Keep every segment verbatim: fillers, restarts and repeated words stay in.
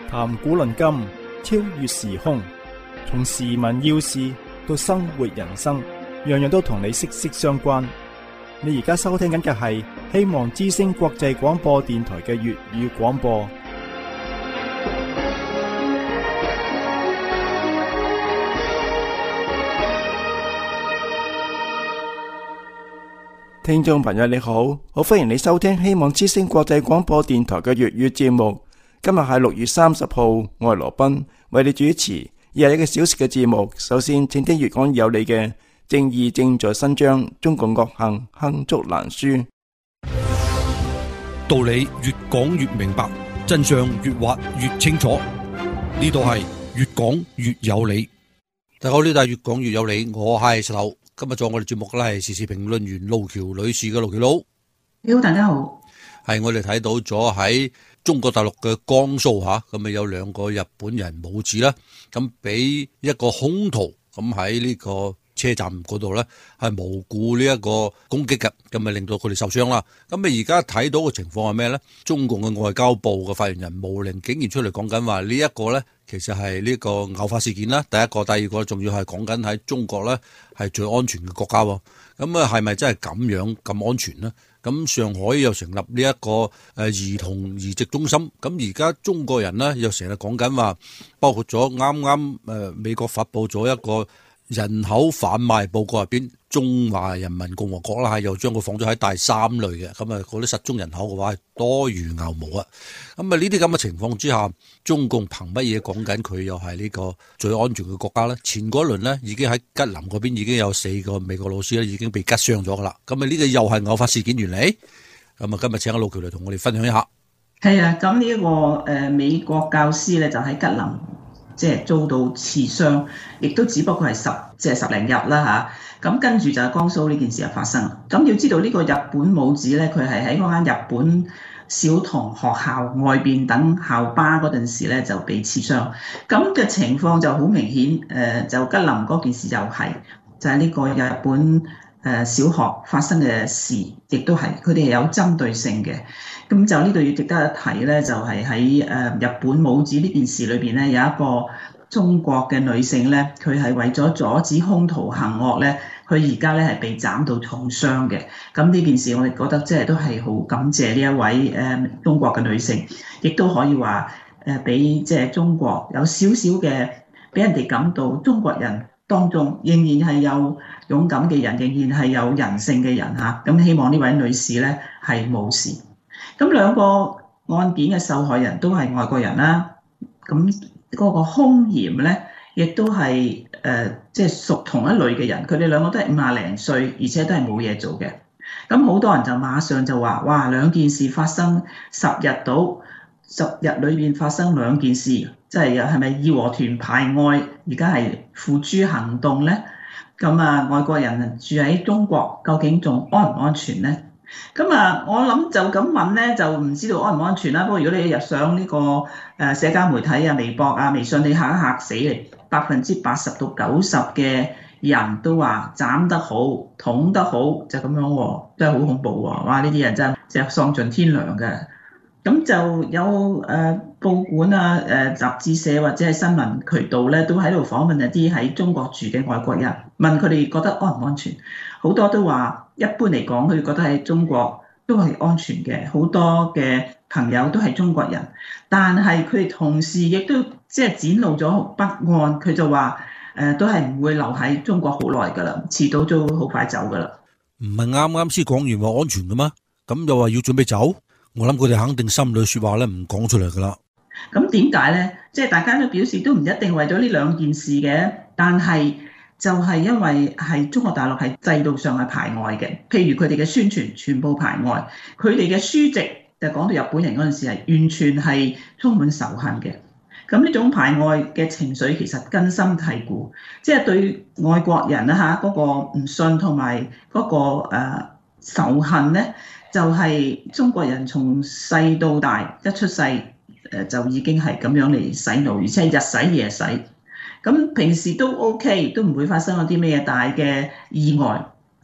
談古論今，超越時空，從時聞要事到生活人生，樣樣都同你息息相關。你而家收聽緊嘅係希望之聲國際廣播電台嘅粵語廣播。聽眾朋友你好，好歡迎你收聽希望之聲國際廣播電台嘅粵語節目。今日係六月三十號，我係羅賓為你主持廿一個小時嘅節目。首先，請聽粵講有理嘅正義正在伸張，中共惡行罄竹難書。 道理越講越明白，真相越挖越清楚。呢度係越講越有理。大家好，呢度係越講越有理，我係石頭。今日做我哋節目嘅咧係時事評論員路橋女士嘅路橋佬。 你好，大家好。 係我哋睇到咗喺中國大陸嘅江蘇吓，咁啊有兩個日本人母子啦，咁俾一個兇徒咁喺呢個車站嗰度咧係無故呢一個攻擊嘅，咁啊令到佢哋受傷啦。咁啊而家睇到嘅情況係咩咧？中共嘅外交部嘅發言人毛寧竟然出嚟講緊話呢一個咧，其實係呢個偶發事件啦。第一個、第二個仲要係講緊喺中國咧係最安全嘅國家。咁啊係咪真係咁樣咁安全呢？咁上海又成立呢一個誒兒童移植中心，咁而家中國人呢，又成日講緊話，包括咗啱啱誒美國發佈咗一個人口販賣報告入邊，中華人民共和國啦，又將佢放咗喺第三類嘅，咁啊嗰啲失蹤人口嘅話係多如牛毛啊！咁啊呢啲咁嘅情況之下，中共憑乜嘢講緊佢又係呢個最安全嘅國家咧？前嗰輪呢已經喺吉林嗰邊已經有四個美國老師咧已經被吉傷咗噶啦，咁啊呢個又係偶發事件原嚟？咁啊今日請阿路橋嚟同我哋分享一下。 係啊，咁呢一個誒美國教師咧就喺吉林，即係遭到刺傷，亦都只不過係十即係十零日啦嚇。咁跟住就係江蘇呢件事就發生。咁要知道呢個日本母子咧，佢係喺嗰間日本小童學校外邊等校巴嗰陣時咧就被刺傷。咁嘅情況就好明顯，誒就吉林嗰件事就係就係呢個日本誒小學發生嘅事，亦都係佢哋係有針對性嘅。咁就呢度要值得一提咧，就係喺誒日本母子呢件事裏邊咧，有一個中國嘅女性咧，佢係為咗阻止兇徒行惡咧，佢而家咧係被斬到重傷嘅。咁呢件事我哋覺得即係都係好感謝呢一位誒中國嘅女性，亦都可以話誒俾即係中國有少少嘅俾人哋感到中國人當中仍然係有勇敢嘅人，仍然係有人性嘅人嚇。咁希望呢位女士咧係冇事。咁兩個案件嘅受害人都係外國人啦，咁嗰個兇嫌咧，亦都係誒即係屬同一類嘅人，佢哋兩個都係五廿零歲，而且都係冇嘢做嘅。咁好多人就馬上就話：哇，兩件事發生十日到，十日裏邊發生兩件事，即係又係咪義和團排外？而家係付諸行動咧？咁啊，外國人住喺中國，究竟仲安唔安全咧？咁啊，我諗就咁問咧，就唔知道安唔安全啦。不過如果你入上呢個誒社交媒體啊、微博啊、微信，你嚇一嚇死你，百分之八十到九十嘅人都話斬得好、捅得好，就咁樣喎，真係好恐怖喎！哇，呢啲人真係即係喪盡天良嘅。咁就有誒、呃、報館啊、誒、呃、雜誌社或者係新聞渠道咧，都喺度訪問一啲喺中國住嘅外國人，問佢哋覺得安唔安全。好多都話，一般嚟講，佢哋覺得喺中國都係安全嘅。好多嘅朋友都係中國人，但係佢哋同時亦都即係展露咗不安。佢就話誒、呃，都係唔會留喺中國好耐㗎啦，遲早都好快走㗎啦。 唔係啱啱先講完話安全㗎嘛？咁又話要準備走？我諗佢哋肯定心裏說話咧，唔講出嚟㗎啦。 咁點解咧？即係大家都表示都唔一定為咗呢兩件事嘅，但係就係因為係中國大陸係制度上係排外嘅，譬如佢哋嘅宣傳全部排外，佢哋嘅書籍就講到日本人嗰陣時係完全係充滿仇恨嘅。咁呢種排外嘅情緒其實根深蒂固，即係對外國人啦嚇嗰個唔信同埋嗰個誒仇恨咧，就係中國人從細到大一出世誒就已經係咁樣嚟洗腦，而且係日洗夜洗。咁平時都 OK，都唔會發生嗰啲咩大嘅意外。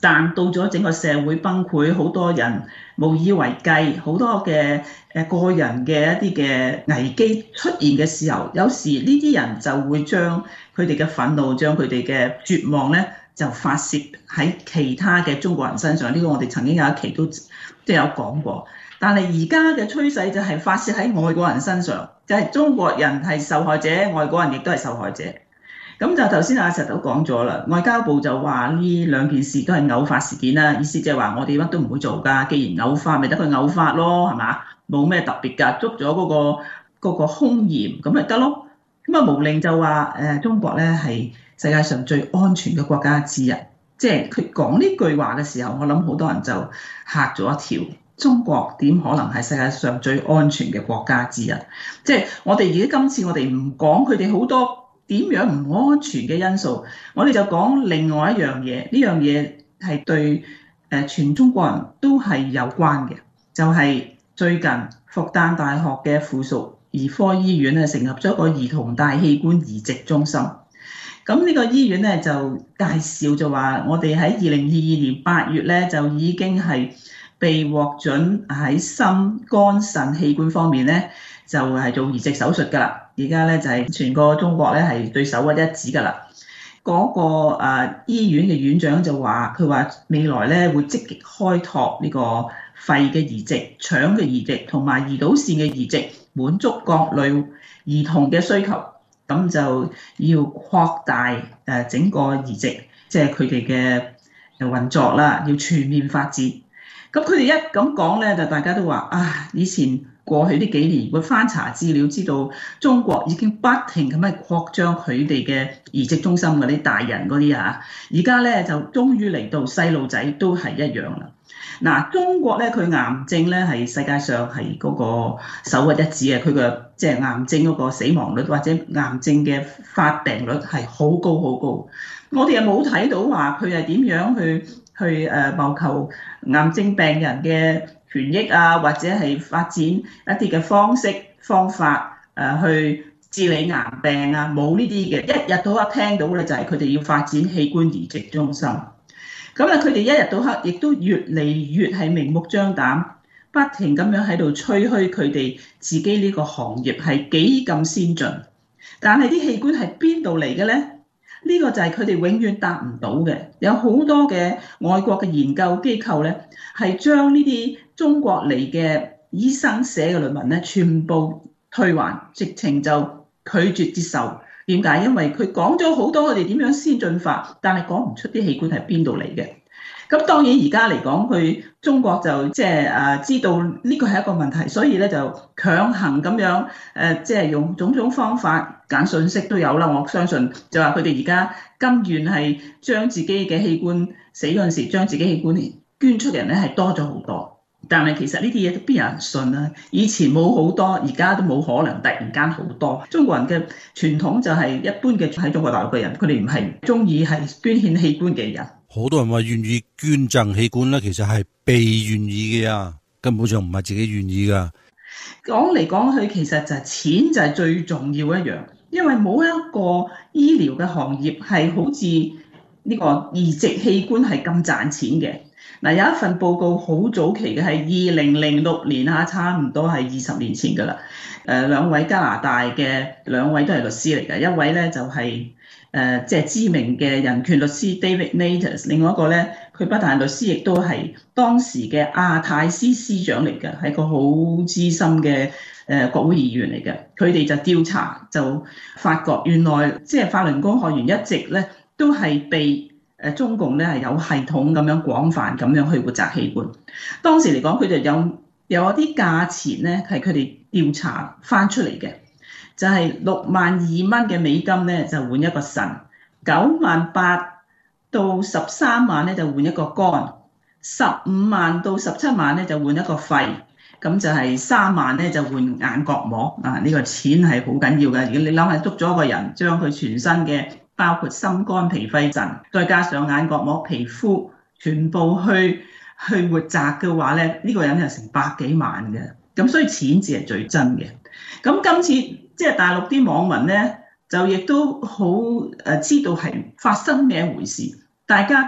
但到咗整個社會崩潰，好多人無以為繼，好多嘅誒個人嘅一啲嘅危機出現嘅時候，有時呢啲人就會將佢哋嘅憤怒、將佢哋嘅絕望咧，就發泄喺其他嘅中國人身上。呢個我哋曾經有一期都都有講過。但係而家嘅趨勢就係發泄喺外國人身上，就係中國人係受害者，外國人亦都係受害者。咁就頭先阿石都講咗啦，外交部就話呢兩件事都係偶發事件啦，意思即係話我哋乜都唔會做㗎，既然偶發，咪得佢偶發咯，係嘛？冇咩特別㗎，捉咗嗰個嗰個兇嫌咁咪得咯。咁啊，毛寧就話誒中國咧係世界上最安全嘅國家之一，即係佢講呢句話嘅時候，我諗好多人就嚇咗一跳。中國點可能係世界上最安全嘅國家之一？即係我哋而家今次我哋唔講佢哋好多點樣唔安全嘅因素，我哋就講另外一樣嘢。呢樣嘢係對誒全中國人都係有關嘅，就係最近復旦大學嘅附屬兒科醫院咧成立咗一個兒童大器官移植中心。咁呢個醫院咧就介紹就話，我哋喺二零二二年八月咧就已經係被獲准喺心、肝、腎器官方面咧就係做移植手術㗎啦。而家咧就係全個中國咧係對首屈一指㗎啦。嗰個誒醫院嘅院長就話，佢話未來咧會積極開拓呢個肺嘅移植、腸嘅移植同埋胰島腺嘅移植，滿足各類兒童嘅需求。咁就要擴大誒整個移植，即係佢哋嘅運作啦，要全面發展。咁佢哋一咁講咧，就大家都話啊，以前過去呢幾年，會翻查資料，知道中國已經不停咁樣擴張佢哋嘅移植中心嗰啲大人嗰啲啊，而家咧就終於嚟到細路仔都係一樣啦。嗱，中國咧佢癌症咧係世界上係嗰個首屈一指嘅，佢嘅即係癌症嗰個死亡率或者癌症嘅發病率係好高好高。我哋又冇睇到話佢係點樣去去誒謀求癌症病人嘅權益啊，或者係發展一啲嘅方式方法誒去治理癌病啊，冇呢啲嘅。一日到黑聽到咧就係佢哋要發展器官移植中心。咁啊，佢哋一日到黑亦都越嚟越係明目張膽，不停咁樣喺度吹噓佢哋自己呢個行業係幾咁先進。但係啲器官係邊度嚟嘅咧？呢個就係佢哋永遠答唔到嘅。有好多嘅外國嘅研究機構咧，係將呢啲中國嚟嘅醫生寫嘅論文咧，全部退還，直情就拒絕接受。點解？因為佢講咗好多佢哋點樣先進法，但係講唔出啲器官係邊度嚟嘅。咁當然而家嚟講，佢中國就即係誒知道呢個係一個問題，所以咧就強行咁樣誒，即係用種種方法揀信息都有啦。我相信就話佢哋而家甘願係將自己嘅器官死嗰陣時，將自己器官捐出嘅人咧係多咗好多。但係其實呢啲嘢都邊有人信啊？以前冇好多，而家都冇可能突然間好多。中國人嘅傳統就係一般嘅喺中國大陸嘅人，佢哋唔係中意係捐獻器官嘅人。 好多人話願意捐贈器官咧，其實係被願意嘅啊，根本上唔係自己願意噶。 講嚟講去，其實就係錢就係最重要一樣，因為冇一個醫療嘅行業係好似呢個移植器官係咁賺錢嘅。嗱，有一份報告好早期嘅，係二零零六年啊，差唔多係二十年前㗎啦。誒，兩位加拿大嘅兩位都係律師嚟嘅，一位咧就係誒即係知名嘅人權律師 David Natus， 另外一個咧佢不但係律師，亦都係當時嘅亞太司司長嚟嘅，係個好資深嘅誒國會議員嚟嘅。佢哋就調查就發覺，原來即係法輪功學員一直咧都係被誒中共咧係有系統咁樣廣泛咁樣去活摘器官。當時嚟講，佢就有有一啲價錢咧係佢哋調查翻出嚟嘅，就係六萬二蚊嘅美金咧就換一個腎，九萬八到十三萬咧就換一個肝，十五萬到十七萬咧就換一個肺，咁就係三萬咧就換眼角膜啊！呢個錢係好緊要嘅。如果你諗下捉咗一個人，將佢全身嘅包括心肝脾肺腎，再加上眼角膜皮膚，全部去去活摘嘅話咧，呢、這個人就成百幾萬嘅。咁所以錢字係最真嘅。咁今次即係大陸啲網民咧，就亦都好誒知道係發生咩回事，大家都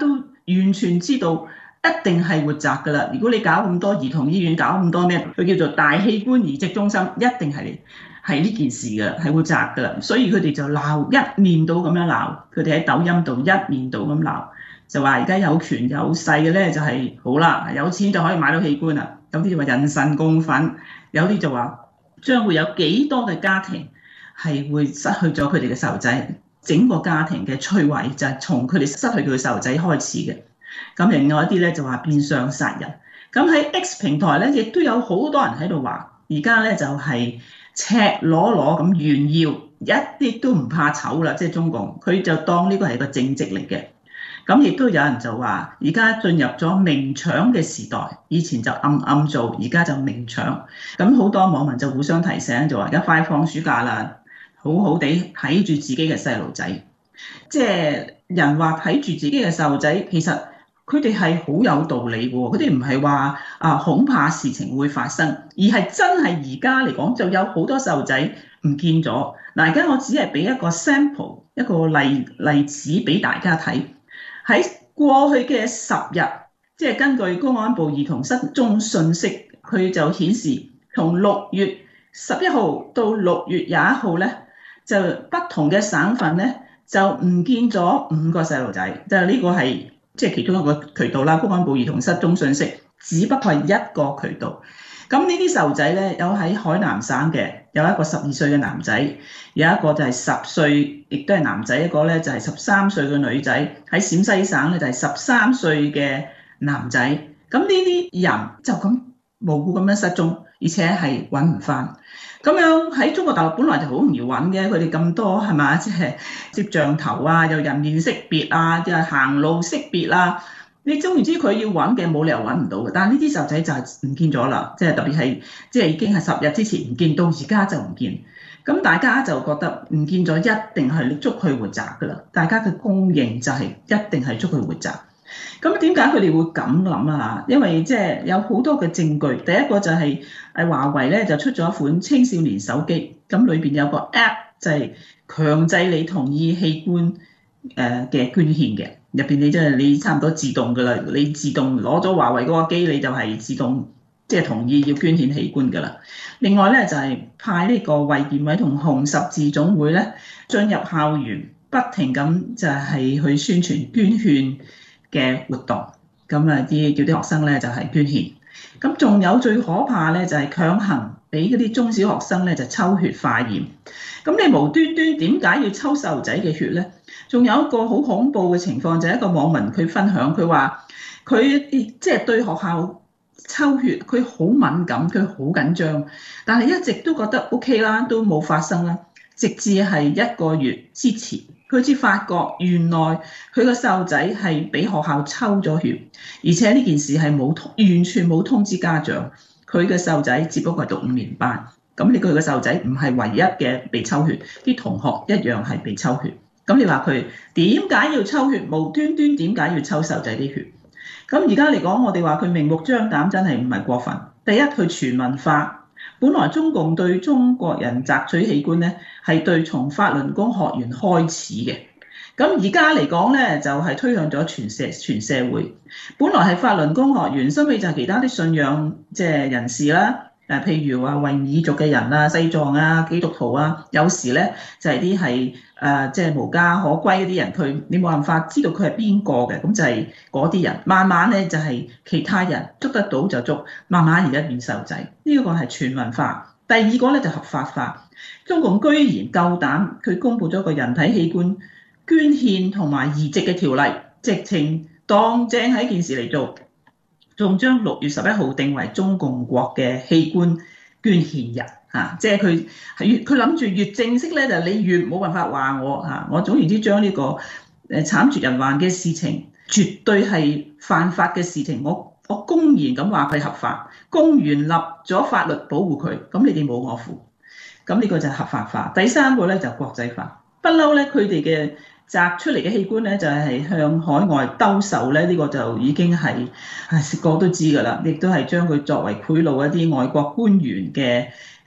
完全知道一定係活摘㗎啦。如果你搞咁多兒童醫院，搞咁多咩，佢叫做大器官移植中心，一定係係呢件事㗎，係活摘㗎啦。所以佢哋就鬧，一面倒咁樣鬧，佢哋喺抖音度一面倒咁鬧，就話而家有權有勢嘅咧就係好啦，有錢就可以買到器官啦。有啲就話人神共憤，有啲就話將會有幾多嘅家庭係會失去咗佢哋嘅細路仔，整個家庭嘅摧毀就係從佢哋失去佢嘅細路仔開始嘅。咁另外一啲咧就話變相殺人。咁喺 X 平台咧，亦都有好多人喺度話，而家咧就係赤裸裸咁炫耀，一啲都唔怕醜啦。即係中共，佢就當呢個係個政績嚟嘅。咁亦都有人就話，而家進入咗明搶嘅時代，以前就暗暗做，而家就明搶。咁好多網民就互相提醒，就話而家快放暑假啦，好好地睇住自己嘅細路仔。即係人話睇住自己嘅細路仔，其實佢哋係好有道理嘅喎。佢哋唔係話啊恐怕事情會發生，而係真係而家嚟講就有好多細路仔唔見咗。嗱，而家我只係俾一個 sample 一個例例子俾大家睇。喺過去嘅十日，即係根據公安部兒童失蹤信息，佢就顯示從六月十一號到六月廿一號咧，就不同嘅省份咧就唔見咗五個細路仔，就呢個係即係其中一個渠道啦。公安部兒童失蹤信息只不過係一個渠道。咁呢啲細路仔咧，有喺海南省嘅，有一個十二歲嘅男仔，有一個就係十歲，亦都係男仔，一個咧就係十三歲嘅女仔。喺陝西省咧就係十三歲嘅男仔。咁呢啲人就咁無故咁樣失蹤，而且係揾唔翻。咁樣喺中國大陸本來就好容易揾嘅，佢哋咁多係嘛，即係攝像頭啊，又人面識別啊，又係行路識別啊。你總言之，佢要揾嘅冇理由揾唔到嘅，但係呢啲細路仔就係唔見咗啦，即係特別係即係已經係十日之前唔見，到而家就唔見。咁大家就覺得唔見咗一定係捉佢活摘㗎啦，大家嘅公認就係一定係捉佢活摘。咁點解佢哋會咁諗啊？因為即係有好多嘅證據，第一個就係誒華為咧就出咗一款青少年手機，咁裏邊有個 app 就係強制你同意器官誒嘅捐獻嘅。入邊你即係你差唔多自動㗎啦，你自動攞咗華為嗰個機，你就係自動即係同意要捐獻器官㗎啦。另外咧就係派呢個衛健委同紅十字總會咧進入校園，不停咁就係去宣傳捐獻嘅活動。咁啊啲叫啲學生咧就係捐獻。咁仲有最可怕咧就係強行俾嗰啲中小學生咧就抽血化驗。咁你無端端點解要抽細路仔嘅血咧？仲有一個好恐怖嘅情況，就係一個網民佢分享，佢話佢即係對學校抽血，佢好敏感，佢好緊張，但係一直都覺得 OK 啦，都冇發生啦。直至係一個月之前，佢先發覺原來佢個細路仔係俾學校抽咗血，而且呢件事係冇完全冇通知家長。佢嘅細路仔只不過係讀五年班，咁你佢嘅細路仔唔係唯一嘅被抽血，啲同學一樣係被抽血。咁你話佢點解要抽血？無端端點解要抽細路仔啲血？咁而家嚟講，我哋話佢明目張膽，真係唔係過分。第一，佢全民化。本來中共對中國人摘取器官咧，係對從法輪功學員開始嘅。咁而家嚟講咧，就係推向咗全社全社會。本來係法輪功學員，收尾就係其他啲信仰即係人士啦。誒，譬如話維吾爾族嘅人啊、西藏啊、基督徒啊，有時咧就係啲係誒即係無家可歸嗰啲人，佢你冇辦法知道佢係邊個嘅，咁就係嗰啲人。慢慢咧就係其他人捉得到就捉，慢慢而家變細路仔。呢、這個係全民化。第二個咧就合法化。中共居然夠膽佢公布咗個人體器官捐獻同埋移植嘅條例，直情當正係一件事嚟做。仲將六月十一號定為中共國嘅器官捐獻日，嚇、啊，即係佢係越佢諗住越正式咧，就你越冇辦法話我嚇、啊。我總言之，將呢個誒慘絕人寰嘅事情，絕對係犯法嘅事情，我我公然咁話佢合法，公然立咗法律保護佢，咁你哋冇我符，咁呢個就係合法化。第三個咧就國際化，不嬲咧佢哋嘅摘出嚟嘅器官咧，就係向海外兜售咧，呢個就已經係係個個都知㗎啦，亦都係將佢作為賄賂一啲外國官員嘅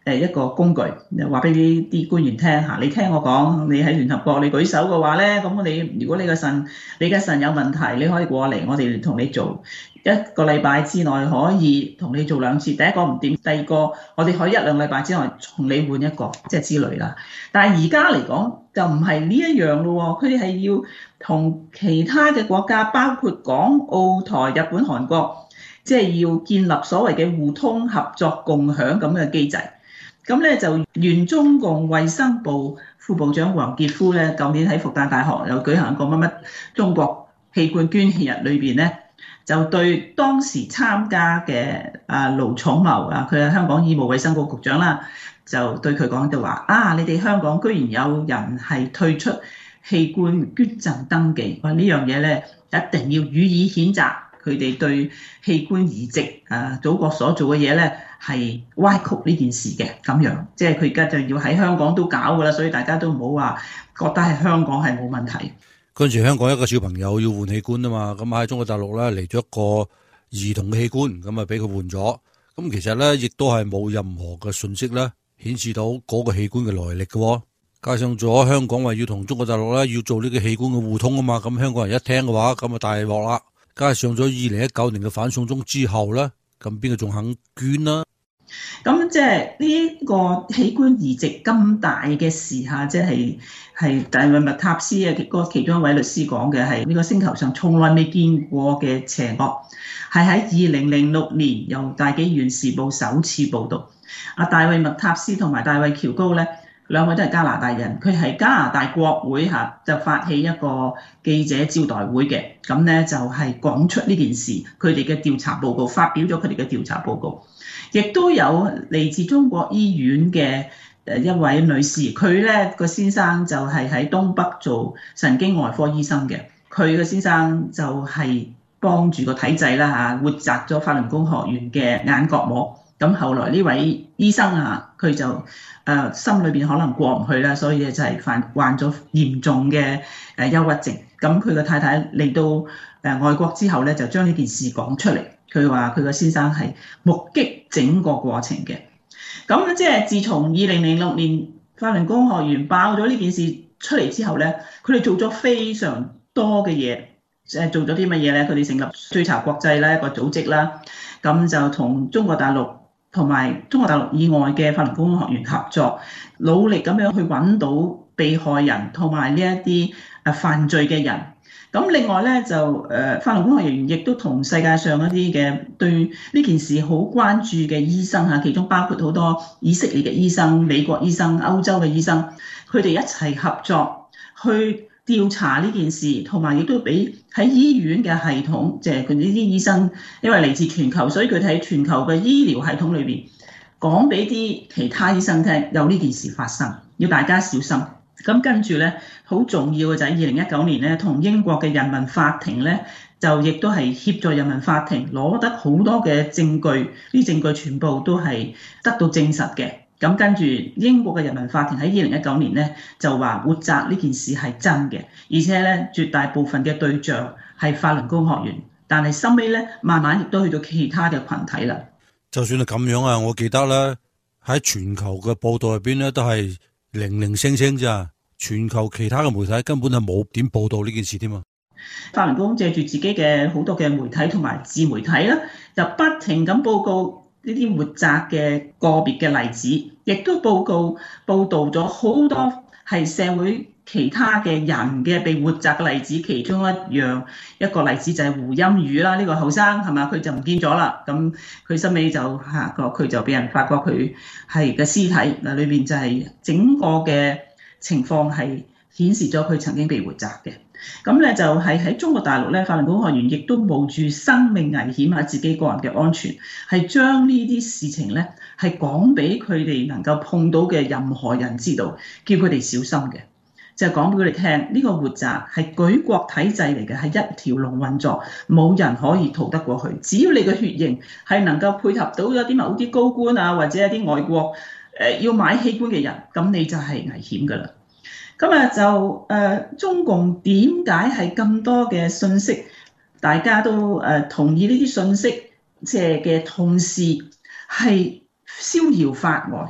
誒一個工具，話俾啲啲官員聽嚇，你聽我講，你喺聯合國你舉手嘅話咧，咁你如果你個腎你嘅腎有問題，你可以過嚟，我哋同你做一個禮拜之內可以同你做兩次，第一個唔掂，第二個我哋可以一兩禮拜之內同你換一個，即係之類啦。但係而家嚟講就唔係呢一樣咯，佢哋係要同其他嘅國家，包括港澳台、日本、韓國，即係要建立所謂嘅互通合作共享咁嘅機制。咁咧就原中共衛生部副部長黃傑夫咧，舊年喺復旦大學有舉行過乜乜中國器官捐獻日裏邊咧，就對當時參加嘅啊盧寵茂啊，佢係香港醫務衛生局局長啦，就對佢講就話啊，你哋香港居然有人係退出器官捐贈登記，話呢樣嘢咧一定要予以譴責，佢哋對器官移植啊祖國所做嘅嘢咧係歪曲呢件事嘅咁樣，即係佢而家就要喺香港都搞噶啦，所以大家都唔好話覺得係香港係冇問題。 跟住香港一個小朋友要換器官啊嘛，咁喺中國大陸咧嚟咗一個兒童嘅器官，咁啊俾佢換咗，咁其實咧亦都係冇任何嘅信息咧顯示到嗰個器官嘅來歷嘅，加上咗香港話要同中國大陸咧要做呢個器官嘅互通啊嘛，咁香港人一聽嘅話，咁啊大鑊啦！加上咗二零一九年嘅反送中之後咧，咁邊個仲肯捐啦？ 咁即係呢個器官移植咁大嘅事嚇，即係係大衛麥塔斯啊，個其中一位律師講嘅係呢個星球上從來未見過嘅邪惡，係喺二零零六年由大紀元時報首次報導。阿大衛麥塔斯同埋大衛喬高咧，兩位都係加拿大人，佢係加拿大國會嚇就發起一個記者招待會嘅，咁咧就係講出呢件事，佢哋嘅調查報告，發表咗佢哋嘅調查報告。亦都有嚟自中國醫院嘅誒一位女士，佢咧個先生就係喺東北做神經外科醫生嘅，佢個先生就係幫住個體制啦嚇，活摘咗法輪功學院嘅眼角膜。咁後來呢位醫生啊，佢就誒、呃、心裏邊可能過唔去啦，所以就係患患咗嚴重嘅誒憂鬱症。咁佢個太太嚟到誒外國之後咧，就將呢件事講出嚟。佢話佢個先生係目擊整個過程嘅。咁即係自從二零零六年法輪功學院爆咗呢件事出嚟之後咧，佢哋做咗非常多嘅嘢。誒做咗啲乜嘢咧？佢哋成立追查國際咧一個組織啦，咁就同中國大陸同埋中國大陸以外嘅法輪功學院合作，努力咁樣去揾到被害人同埋呢一啲誒犯罪嘅人。咁另外咧就誒法輪功學院亦都同世界上一啲嘅對呢件事好關注嘅醫生嚇，其中包括好多以色列嘅醫生、美國醫生、歐洲嘅醫生，佢哋一齊合作去調查呢件事，同埋亦都俾喺醫院嘅系統，即係佢呢啲醫生，因為嚟自全球，所以佢哋喺全球嘅醫療系統裏邊講俾啲其他醫生聽，有呢件事發生，要大家小心。咁跟住咧，好重要嘅就係二零一九年咧，同英國嘅人民法庭咧，就亦都係協助人民法庭攞得好多嘅證據，呢啲證據全部都係得到證實嘅。咁跟住英國嘅人民法庭喺二零一九年咧就話活摘呢件事係真嘅，而且咧絕大部分嘅對象係法輪功學員，但係收尾咧慢慢亦都去到其他嘅群體啦。 就算係咁樣啊，我記得咧喺全球嘅報道入邊咧都係零零星星咋，全球其他嘅媒體根本係冇點報道呢件事添啊。 法輪功借住自己嘅好多嘅媒體同埋自媒體啦，就不停咁報告呢啲活摘嘅個別嘅例子，亦都報告報導咗好多係社會其他嘅人嘅被活摘嘅例子。其中一樣一個例子就係胡鑫宇啦，呢、這個後生係嘛，佢就唔見咗啦。咁佢收尾就嚇個佢就俾人發覺佢係嘅屍體嗱，裏邊就係整個嘅情況係顯示咗佢曾經被活摘嘅。咁咧就係喺中國大陸咧，法輪功學員亦都冒住生命危險啊，自己個人嘅安全，係將呢啲事情咧係講俾佢哋能夠碰到嘅任何人知道，叫佢哋小心嘅，就係講俾佢哋聽，呢個活摘係舉國體制嚟嘅，係一條龍運作，冇人可以逃得過去。只要你嘅血型係能夠配合到有啲某啲高官啊，或者一啲外國誒要買器官嘅人，咁你就係危險㗎啦。咁啊就誒、呃、中共點解係咁多嘅信息，大家都誒、呃、同意呢啲信息，即係嘅同時係逍遙法外，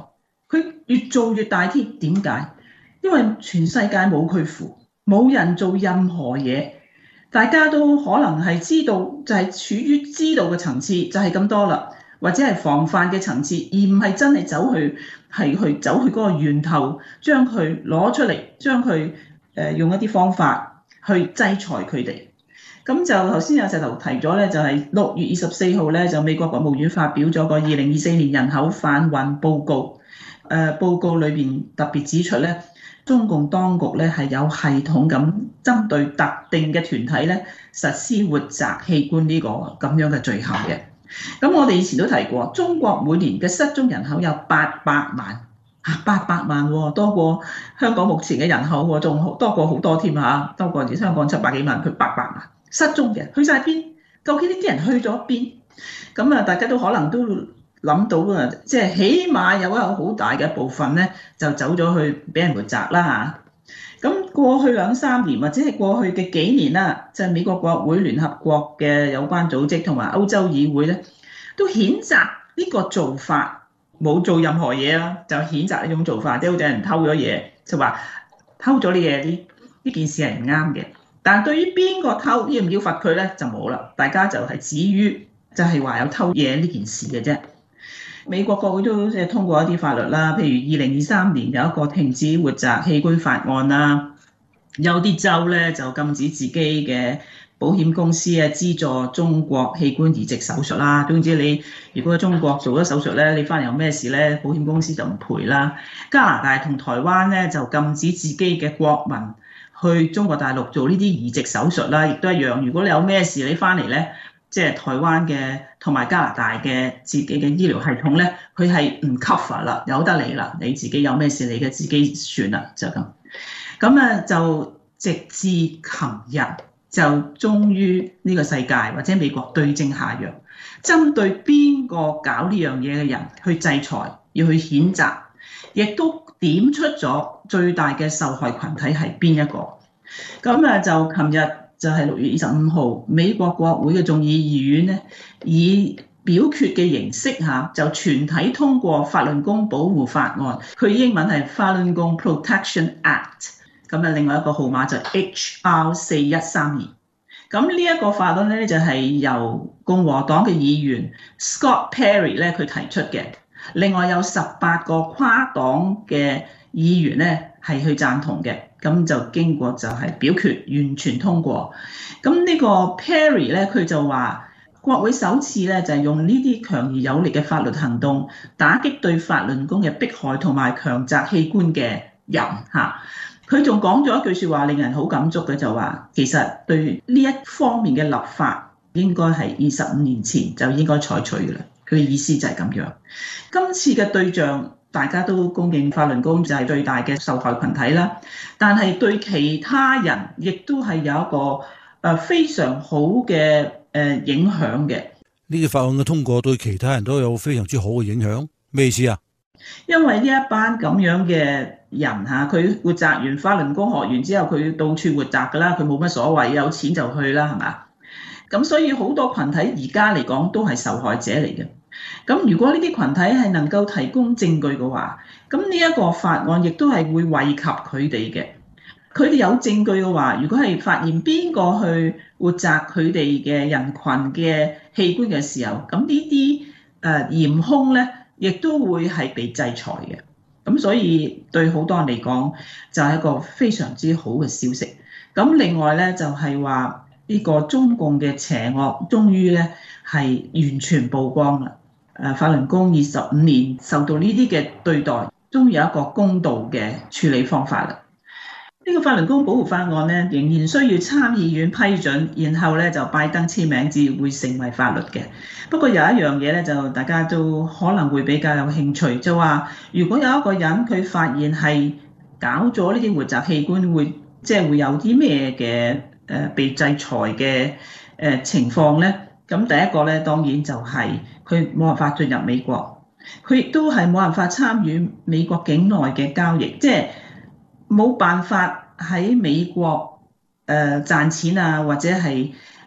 佢越做越大添。點解？因為全世界冇佢符，冇人做任何嘢，大家都可能係知道，就係處於知道嘅層次，就係咁多啦，或者係防範嘅層次，而唔係真係走去係去走去嗰個源頭，將佢攞出嚟，將佢誒、呃、用一啲方法去制裁佢哋。咁就頭先有石頭提咗咧，就係六月二十四號咧，就美國國務院發表咗個二零二四年人口販運報告。誒、呃、報告裏邊特別指出咧，中共當局咧係有系統咁針對特定嘅團體咧實施活摘器官呢個咁樣嘅罪行嘅。咁我哋以前都提過，中國每年嘅失蹤人口有八百萬嚇，八百萬喎，多過香港目前嘅人口喎，仲多過好多添嚇，多過香港七百幾萬，佢八百萬失蹤嘅，去晒邊？究竟呢啲人去咗邊？咁啊，大家都可能都諗到啊，即係起碼有一個好大嘅部分咧，就走咗去俾人活摘啦嚇。咁過去兩三年或者係過去嘅幾年啦，就係美國國會、聯合國嘅有關組織同埋歐洲議會咧，都譴責呢個做法，冇做任何嘢啦，就譴責呢種做法，即係好似有人偷咗嘢，就話偷咗啲嘢，呢呢件事係唔啱嘅。但對於邊個偷，要唔要罰佢咧，就冇啦。大家就係止於就係話有偷嘢呢件事嘅啫。美國國會都即係通過一啲法律啦，譬如二零二三年有一個停止活摘器官法案啦，有啲州咧就禁止自己嘅保險公司啊資助中國器官移植手術啦。總之你如果喺中國做咗手術咧，你翻嚟有咩事咧，保險公司就唔賠啦。加拿大同台灣咧就禁止自己嘅國民去中國大陸做呢啲移植手術啦，亦都一樣。如果你有咩事，你翻嚟咧，即係台灣嘅同埋加拿大嘅自己嘅醫療系統咧，佢係唔 cover 啦，由得你啦，你自己有咩事你嘅自己算啦，就咁。咁啊，就直至琴日就終於呢個世界或者美國對症下藥，針對邊個搞呢樣嘢嘅人去制裁，要去譴責，亦都點出咗最大嘅受害群體係邊一個。咁啊，就琴日就係六月二十五號，美國國會嘅眾議院咧，以表決嘅形式嚇，就全體通過法輪功保護法案。佢英文係法輪功 Protection Act。咁啊，另外一個號碼就 H R 四一三二。咁呢一個法案咧就係由共和黨嘅議員 Scott Perry 咧佢提出嘅。另外有十八個跨黨嘅議員咧係去贊同嘅。咁就經過就係表決完全通過。咁呢個 Perry 咧佢就話，國會首次咧就係用呢啲強而有力嘅法律行動，打擊對法輪功嘅迫害同埋強摘器官嘅人嚇。佢仲講咗一句説話，令人好感觸嘅，就話其實對呢一方面嘅立法應該係二十五年前就應該採取嘅啦。佢嘅意思就係咁樣。今次嘅對象大家都公認法輪功就係最大嘅受害群體啦，但係對其他人亦都係有一個誒非常好嘅誒影響嘅。 呢啲法案嘅通過對其他人都有非常之好嘅影響，咩意思啊？ 因為呢一班咁樣嘅人嚇，佢活摘完法輪功學完之後，佢到處活摘㗎啦，佢冇乜所謂，有錢就去啦，係嘛？咁所以好多群體而家嚟講都係受害者嚟嘅。咁如果呢啲群體係能夠提供證據嘅話，咁呢一個法案亦都係會惠及佢哋嘅。佢哋有證據嘅話，如果係發現邊個去活摘佢哋嘅人群嘅器官嘅時候，咁呢啲誒嫌兇咧，亦都會係被制裁嘅。咁所以對好多人嚟講，就係一個非常之好嘅消息。咁另外咧，就係話呢個中共嘅邪惡，終於咧係完全曝光啦。誒法輪功二十五年受到呢啲嘅對待，終於有一個公道嘅處理方法啦。呢個法輪功保護法案咧，仍然需要參議院批准，然後咧就拜登簽名至會成為法律嘅。不過有一樣嘢咧，就大家都可能會比較有興趣，就話如果有一個人佢發現係搞咗呢啲活摘器官，會即係會有啲咩嘅誒被制裁嘅誒情況咧？咁第一個咧，當然就係佢冇辦法進入美國，佢亦都係冇辦法參與美國境內嘅交易，即係冇辦法喺美國誒賺錢啊，或者係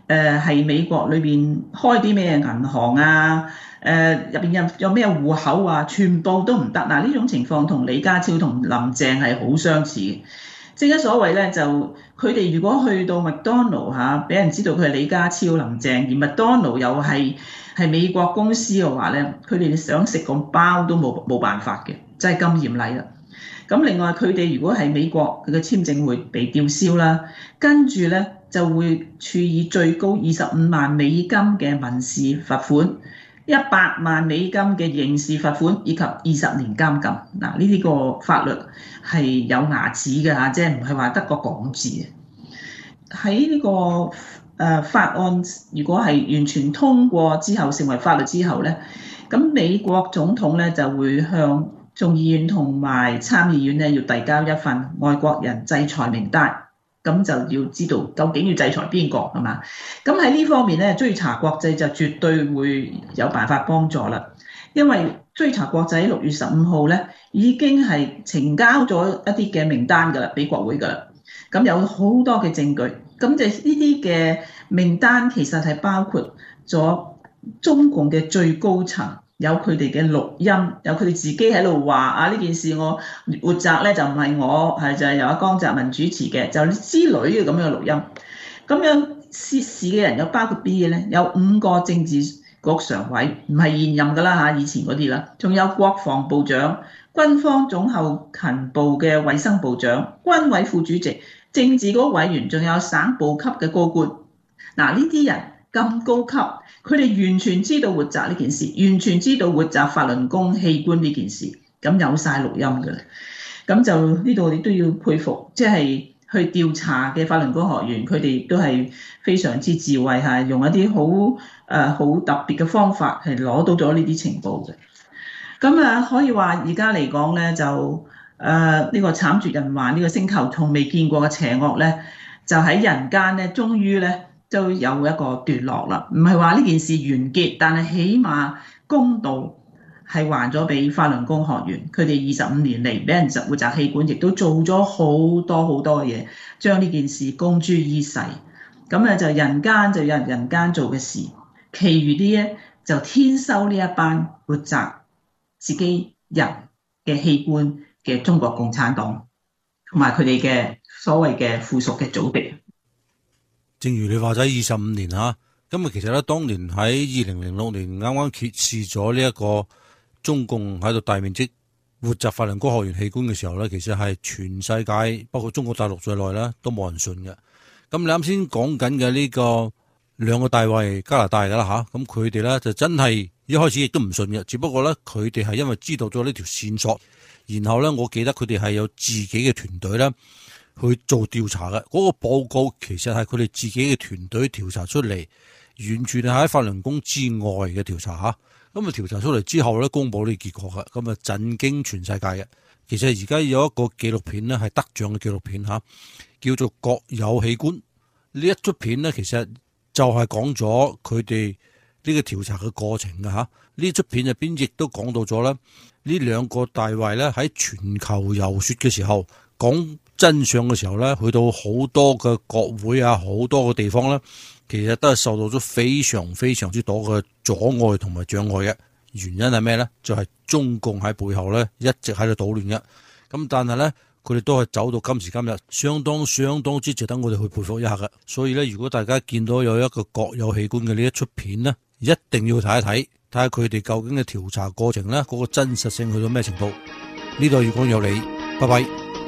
誒係美國裏邊開啲咩銀行啊，誒入邊有有咩戶口啊，全部都唔得。嗱，呢種情況同李家超同林鄭係好相似嘅。正一所謂咧，就佢哋如果去到麥當勞嚇，俾人知道佢係李家超、林鄭，而麥當勞又係係美國公司嘅話咧，佢哋想食個包都冇冇辦法嘅，真係咁嚴厲啦。咁另外佢哋如果係美國，佢嘅簽證會被吊銷啦，跟住咧就會處以最高二十五萬美金嘅民事罰款，一百萬美金嘅刑事罰款，以及二十年監禁。嗱，呢啲個法律係有牙齒嘅嚇，即係唔係話得個講字嘅。喺呢個誒法案如果係完全通過之後成為法律之後咧，咁美國總統咧就會向眾議院同埋參議院咧要遞交一份外國人制裁名單，咁就要知道究竟要制裁邊個係嘛？咁喺呢方面咧，追查國際就絕對會有辦法幫助啦。因為追查國際六月十五號咧已經係呈交咗一啲嘅名單㗎啦，俾國會㗎啦。咁有好多嘅證據，咁就呢啲嘅名單其實係包括咗中共嘅最高層。有佢哋嘅錄音，有佢哋自己喺度話啊，呢件事我活摘咧就唔係我，係就係由阿江澤民主持嘅，就之類嘅咁樣嘅錄音。咁樣涉事嘅人有包括邊嘅咧？有五個政治局常委，唔係現任㗎啦嚇，以前嗰啲啦，仲有國防部長、軍方總後勤部嘅衛生部長、軍委副主席、政治局委員，仲有省部級嘅高官。嗱，呢啲人咁高級。佢哋完全知道活摘呢件事，完全知道活摘法輪功器官呢件事，咁有晒錄音㗎啦。咁就呢度我哋都要佩服，即係去調查嘅法輪功學員，佢哋都係非常之智慧嚇，用一啲好誒好特別嘅方法係攞到咗呢啲情報嘅。咁啊，可以話而家嚟講咧，就誒呢、呃呢個慘絕人寰，呢、呢個星球從未見過嘅邪惡咧，就喺人間咧，終於咧。都有一個段落啦，唔係話呢件事完結，但係起碼公道係還咗俾法輪功學員，佢哋二十五年嚟俾人活摘器官，亦都做咗好多好多嘅嘢，將呢件事公諸於世。咁咧就人間就有人人間做嘅事，其餘啲咧就天收呢一班活摘自己人嘅器官嘅中國共產黨同埋佢哋嘅所謂嘅附屬嘅組織。 正如你話齋二十五年嚇，咁啊其實咧，當年喺二零零六年啱啱揭示咗呢一個中共喺度大面積活摘法輪功學員器官嘅時候咧，其實係全世界包括中國大陸在內咧都冇人信嘅。咁你啱先講緊嘅呢個兩個大衛加拿大噶啦嚇，咁佢哋咧就真係一開始亦都唔信嘅，只不過咧佢哋係因為知道咗呢條線索，然後咧我記得佢哋係有自己嘅團隊咧。去做調查嘅嗰個報告，其實係佢哋自己嘅團隊調查出嚟，完全係喺法輪功之外嘅調查吓。咁啊調查出嚟之後咧，公布呢個結果嘅，咁啊震驚全世界嘅。其實而家有一個紀錄片咧，係得獎嘅紀錄片吓，叫做《國有器官》呢一出片咧，其實就係講咗佢哋呢個調查嘅過程嘅吓。呢出片入邊亦都講到咗咧，呢兩個大衛咧喺全球遊說嘅時候講真相嘅時候咧，去到好多嘅國會啊，好多嘅地方咧，其實都係受到咗非常非常之多嘅阻礙同埋障礙嘅。原因係咩咧？就係、是、中共喺背後咧一直喺度搗亂嘅。咁但係咧，佢哋都係走到今時今日，相當相當之值得我哋去佩服一下嘅。所以咧，如果大家見到有一個國有器官嘅呢一出片咧，一定要睇一睇，睇下佢哋究竟嘅調查過程咧，嗰、那個真實性去到咩程度。呢度要講有你，拜拜。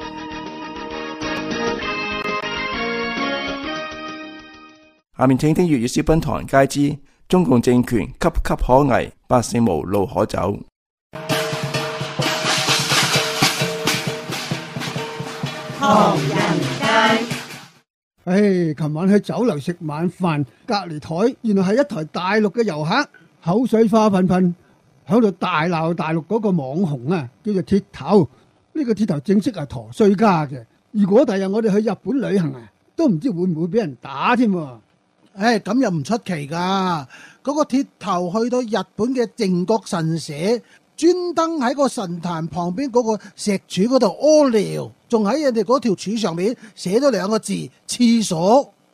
下面請聽粵語小品唐人街之中共政權岌岌可危，百姓無路可走。 唐人街， 唉，琴晚去酒樓食晚飯，隔離台原來係一台大陸嘅遊客，口水花噴噴，喺度大鬧大陸嗰個網紅啊，叫做鐵頭。呢個鐵頭正式係陀衰家嘅。如果第日我哋去日本旅行啊，都唔知會唔會俾人打添。 唉，咁又唔出奇噶。嗰個鐵頭去到日本嘅靖國神社，專登喺個神壇旁邊嗰個石柱嗰度屙尿，仲喺人哋嗰條柱上面寫咗兩個字廁所。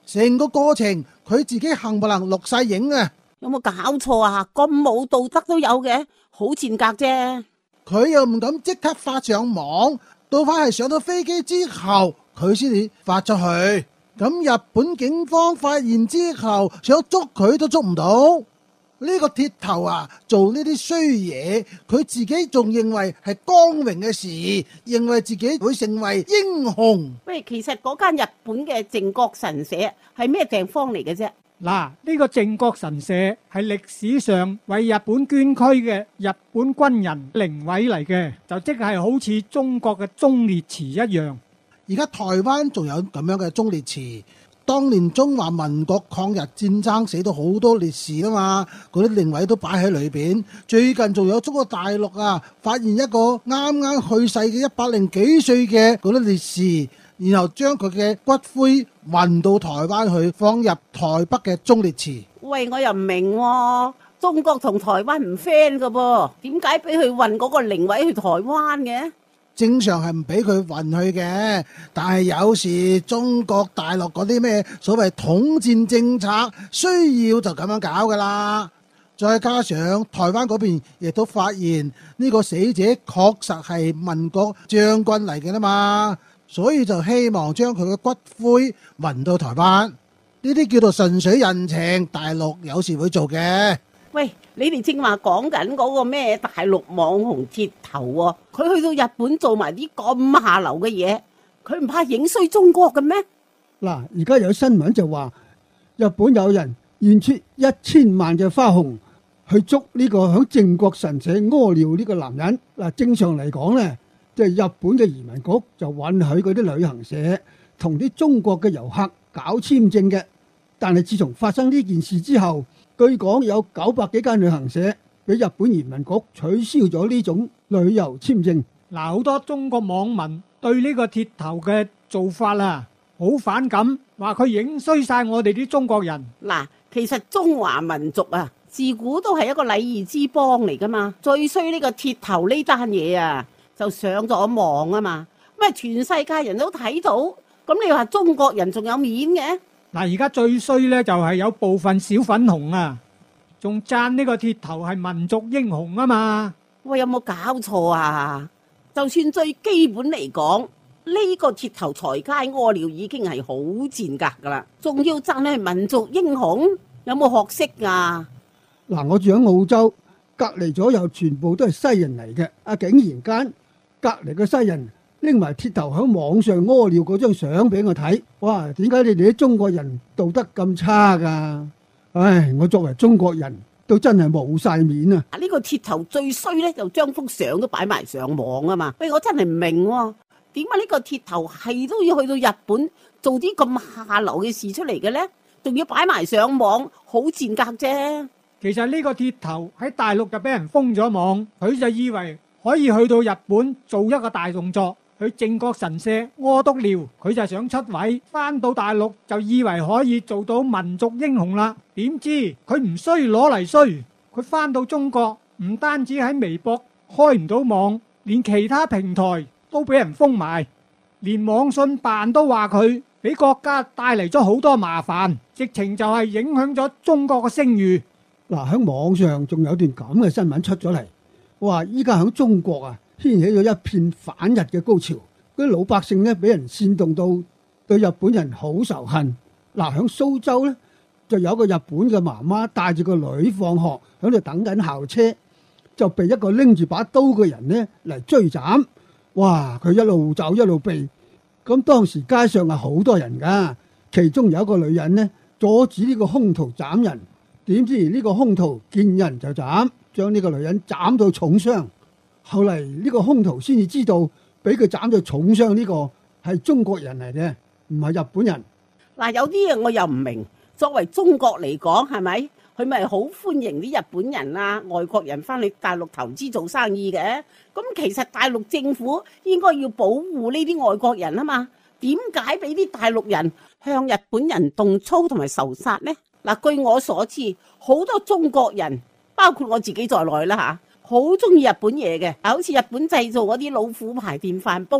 成個過程佢自己冚唪唥錄晒影啊！ 有冇搞錯啊？咁冇道德都有嘅，好賤格啫！ 佢又唔敢即刻發上網，到翻係上到飛機之後，佢先至發出去。咁日本警方發現之後，想捉佢都捉唔到。呢個鐵頭啊，做呢啲衰嘢，佢自己仲認為係光榮嘅事，認為自己會成為英雄。 喂，其實嗰間日本嘅靖國神社係咩地方嚟嘅啫？ 嗱，呢個靖國神社係歷史上為日本捐軀嘅日本軍人靈位嚟嘅，就即係好似中國嘅忠烈祠一樣。 而家台灣仲有咁樣嘅忠烈祠。當年中華民國抗日戰爭死到好多烈士啊嘛，嗰啲靈位都擺喺裏邊。最近仲有中國大陸啊，發現一個啱啱去世嘅一百零幾歲嘅嗰啲烈士，然後將佢嘅骨灰運到台灣去，放入台北嘅忠烈祠。 喂，我又唔明喎，中國同台灣唔 friend 㗎噃，點解俾佢運嗰個靈位去台灣嘅？ 正常係唔俾佢運去嘅，但係有時中國大陸嗰啲咩所謂統戰政策需要就咁樣搞噶啦。再加上台灣嗰邊亦都發現呢個死者確實係民國將軍嚟嘅啦嘛，所以就希望將佢嘅骨灰運到台灣。呢啲叫做順水人情，大陸有時會做嘅。 喂，你哋正話講緊嗰個咩大陸網紅鐵頭喎，佢去到日本做埋啲咁下流嘅嘢，佢唔怕影衰中國嘅咩？ 嗱，而家有新聞就話日本有人現出一千萬嘅花紅去捉呢個響靖國神社屙尿呢個男人。嗱，正常嚟講呢，即係日本嘅移民局就允許嗰啲旅行社同啲中國嘅遊客搞簽證嘅，但係自從發生呢件事之後，據講有九百幾間旅行社俾日本移民局取消咗呢種旅遊簽證。 嗱，好多中國網民對呢個鐵頭嘅做法啊，好反感，話佢影衰晒我哋啲中國人。 嗱，其實中華民族啊，自古都係一個禮儀之邦嚟噶嘛，最衰呢個鐵頭呢單嘢啊，就上咗網啊嘛，咩全世界人都睇到，咁你話中國人仲有面嘅？ 嗱，而家最衰呢，就係有部分小粉紅啊，仲讚呢個鐵頭係民族英雄啊嘛。 喂，有冇搞錯啊？就算最基本嚟講，呢個鐵頭隨街屙尿已經係好賤格噶啦，仲要讚佢係民族英雄，有冇學識啊？ 嗱，我住喺澳洲，隔離左右全部都係西人嚟嘅，啊竟然間隔離嘅西人拎埋鐵頭喺網上屙尿嗰張相俾我睇，哇！點解你哋啲中國人道德咁差噶？唉，我作為中國人都真係冇晒面啊！ 呢個鐵頭最衰咧，就將幅相都擺埋上網啊嘛！喂，我真係唔明喎，點解呢個鐵頭係都要去到日本做啲咁下流嘅事出嚟嘅咧？仲要擺埋上網，好賤格啫！ 其實呢個鐵頭喺大陸就俾人封咗網，佢就以為可以去到日本做一個大動作。去靖國神社屙督尿，佢就想出位，翻到大陸就以為可以做到民族英雄啦。點知佢唔衰攞嚟衰，佢翻到中國唔單止喺微博開唔到網，連其他平台都俾人封埋，連網信辦都話佢俾國家帶嚟咗好多麻煩，直情就係影響咗中國嘅聲譽。 嗱，喺網上仲有段咁嘅新聞出咗嚟，話依家喺中國啊，掀起咗一片反日嘅高潮，嗰啲老百姓咧俾人煽動到對日本人好仇恨。嗱，喺蘇州咧就有個日本嘅媽媽帶住個女放學喺度等緊校車，就被一個拎住把刀嘅人咧嚟追斬。哇！佢一路走一路避，咁當時街上係好多人噶，其中有一個女人咧阻止呢個兇徒斬人，點知呢個兇徒見人就斬，將呢個女人斬到重傷。後嚟呢個兇徒先至知道，俾佢斬到重傷呢個係中國人嚟嘅，唔係日本人。 嗱，有啲嘢我又唔明，作為中國嚟講，係咪佢咪好歡迎啲日本人啊、外國人翻去大陸投資做生意嘅？咁其實大陸政府應該要保護呢啲外國人啊嘛，點解俾啲大陸人向日本人動粗同埋仇殺呢？嗱，據我所知，好多中國人，包括我自己在內啦吓，好中意日本嘢嘅，好似日本製造嗰啲老虎牌電飯煲啦，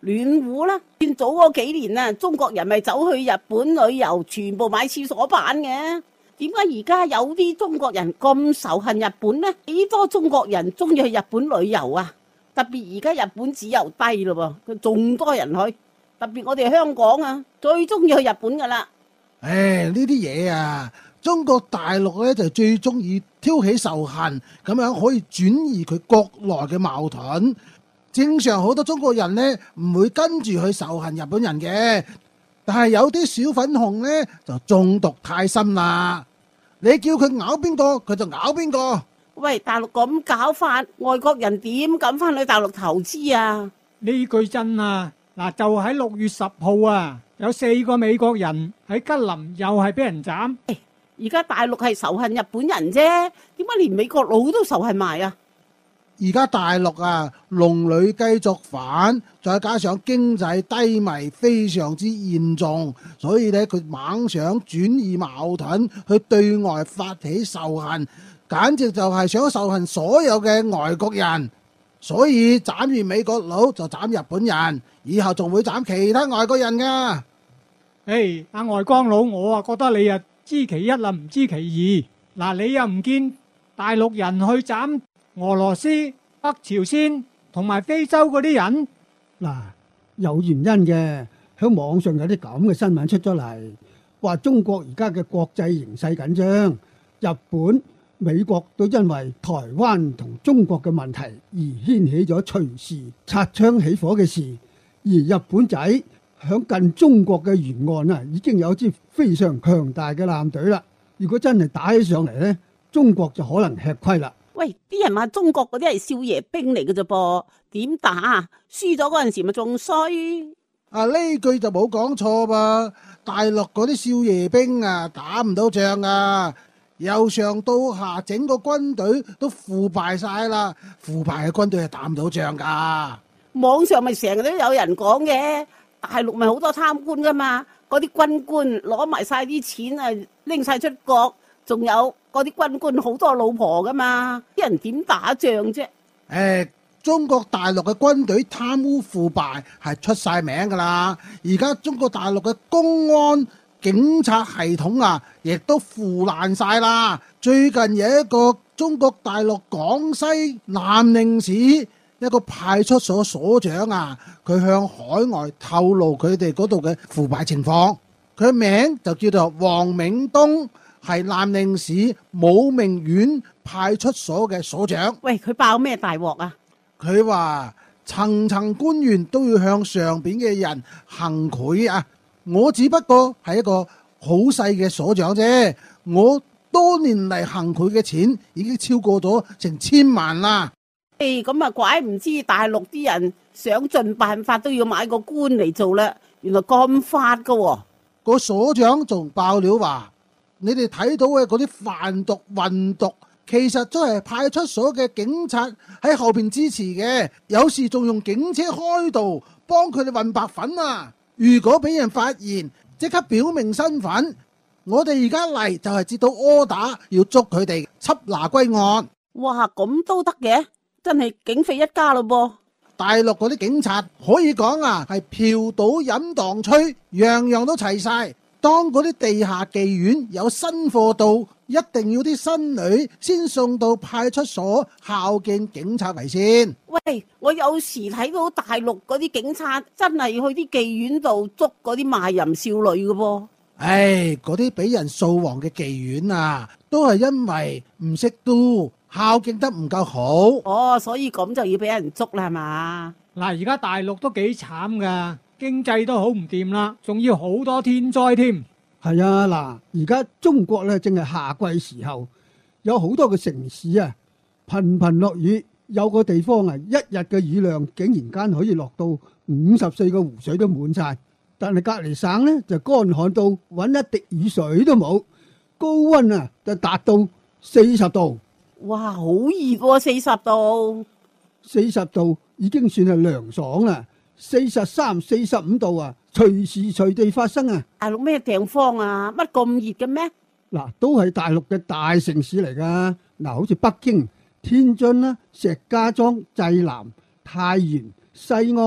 暖壺啦。見早嗰幾年啊，中國人咪走去日本旅遊，全部買廁所板嘅。點解而家有啲中國人咁仇恨日本呢？幾多中國人中意去日本旅遊啊？特別而家日本自由低咯喎，佢仲多人去。特別我哋香港啊，最中意去日本噶啦。 唉，呢啲嘢啊，中國大陸咧就最中意挑起仇恨，咁樣可以轉移佢國內嘅矛盾。正常好多中國人呢唔會跟住去仇恨日本人嘅，但係有啲小粉紅呢就中毒太深啦。你叫佢咬邊個，佢就咬邊個。 喂，大陸咁搞法，外國人點敢翻去大陸投資啊？ 呢句真啊！嗱，就喺六月十號啊，有四個美國人喺吉林又係俾人斬。 而家大陸係仇恨日本人啫，點解連美國佬都仇恨埋啊？ 而家大陸啊，龍女繼續反，再加上經濟低迷非常之嚴重，所以咧佢猛想轉移矛盾，去對外發起仇恨，簡直就係想仇恨所有嘅外國人。所以斬完美國佬就斬日本人，以後仲會斬其他外國人噶。 誒，阿外光佬，我啊覺得你啊知其一啦，唔知其二。嗱，你又唔見大陸人去斬俄羅斯、北朝鮮同埋非洲嗰啲人？ 嗱，有原因嘅，喺網上有啲咁嘅新聞出咗嚟，話中國而家嘅國際形勢緊張，日本、美國都因為台灣同中國嘅問題而掀起咗隨時擦槍起火嘅事，而日本仔響近中國嘅沿岸啊，已經有支非常強大嘅艦隊啦。如果真係打起上嚟呢，中國就可能吃虧啦。 喂，啲人話中國嗰啲係少爺兵嚟嘅啫噃，點打啊？輸咗嗰陣時咪仲衰？ 啊，呢句就冇講錯噃，大陸嗰啲少爺兵啊，打唔到仗啊，由上到下整個軍隊都腐敗晒啦，腐敗嘅軍隊係打唔到仗噶。 網上咪成日都有人講嘅，大陸咪好多貪官噶嘛，嗰啲軍官攞埋晒啲錢啊，拎晒出國，仲有嗰啲軍官好多老婆噶嘛，啲人點打仗啫？ 誒，中國大陸嘅軍隊貪污腐敗係出晒名噶啦，而家中國大陸嘅公安警察系統啊，亦都腐爛晒啦。最近有一個中國大陸廣西南寧市一個派出所所長啊，佢向海外透露佢哋嗰度嘅腐敗情況。佢名就叫做黃銘東，係南寧市武明縣派出所嘅所長。 喂，佢爆咩大鑊啊？ 佢話層層官員都要向上邊嘅人行賄啊！我只不過係一個好細嘅所長啫，我多年嚟行賄嘅錢已經超過咗成千萬啦。 誒，咁啊怪唔知大陸啲人想盡辦法都要買個官嚟做啦，原來咁發噶喎。 個所長仲爆料話，你哋睇到嘅嗰啲販毒運毒，其實都係派出所嘅警察喺後邊支持嘅，有時仲用警車開道幫佢哋運白粉啊！如果俾人發現，即刻表明身份。我哋而家嚟就係接到柯打，要捉佢哋緝拿歸案。 哇，咁都得嘅，真係警匪一家咯噃！ 大陸嗰啲警察可以講啊，係嫖賭飲蕩吹，樣樣都齊晒。當嗰啲地下妓院有新貨到，一定要啲新女先送到派出所孝敬警察為先。 喂，我有時睇到大陸嗰啲警察真係去啲妓院度捉嗰啲賣淫少女嘅噃。 唉，嗰啲俾人掃黃嘅妓院啊，都係因為唔識都孝敬得唔夠好。 哦，所以咁就要俾人捉啦，係嘛？ 嗱，而家大陸都幾慘噶，經濟都好唔掂啦，仲要好多天災添。 係啊，嗱，而家中國咧正係夏季時候，有好多嘅城市啊，頻頻落雨，有個地方啊，一日嘅雨量竟然間可以落到五十四個湖水都滿晒。但係隔離省呢，就乾旱到揾一滴雨水都冇，高溫啊就達到四十度。 哇，好熱喎，四十度， 四十度已經算係涼爽啦。四十三、四十五度啊，隨時隨地發生啊！ 大陸咩地方啊？乜咁熱嘅咩？ 嗱，都係大陸嘅大城市嚟噶。嗱，好似北京、天津啦、石家莊、濟南、太原、西安、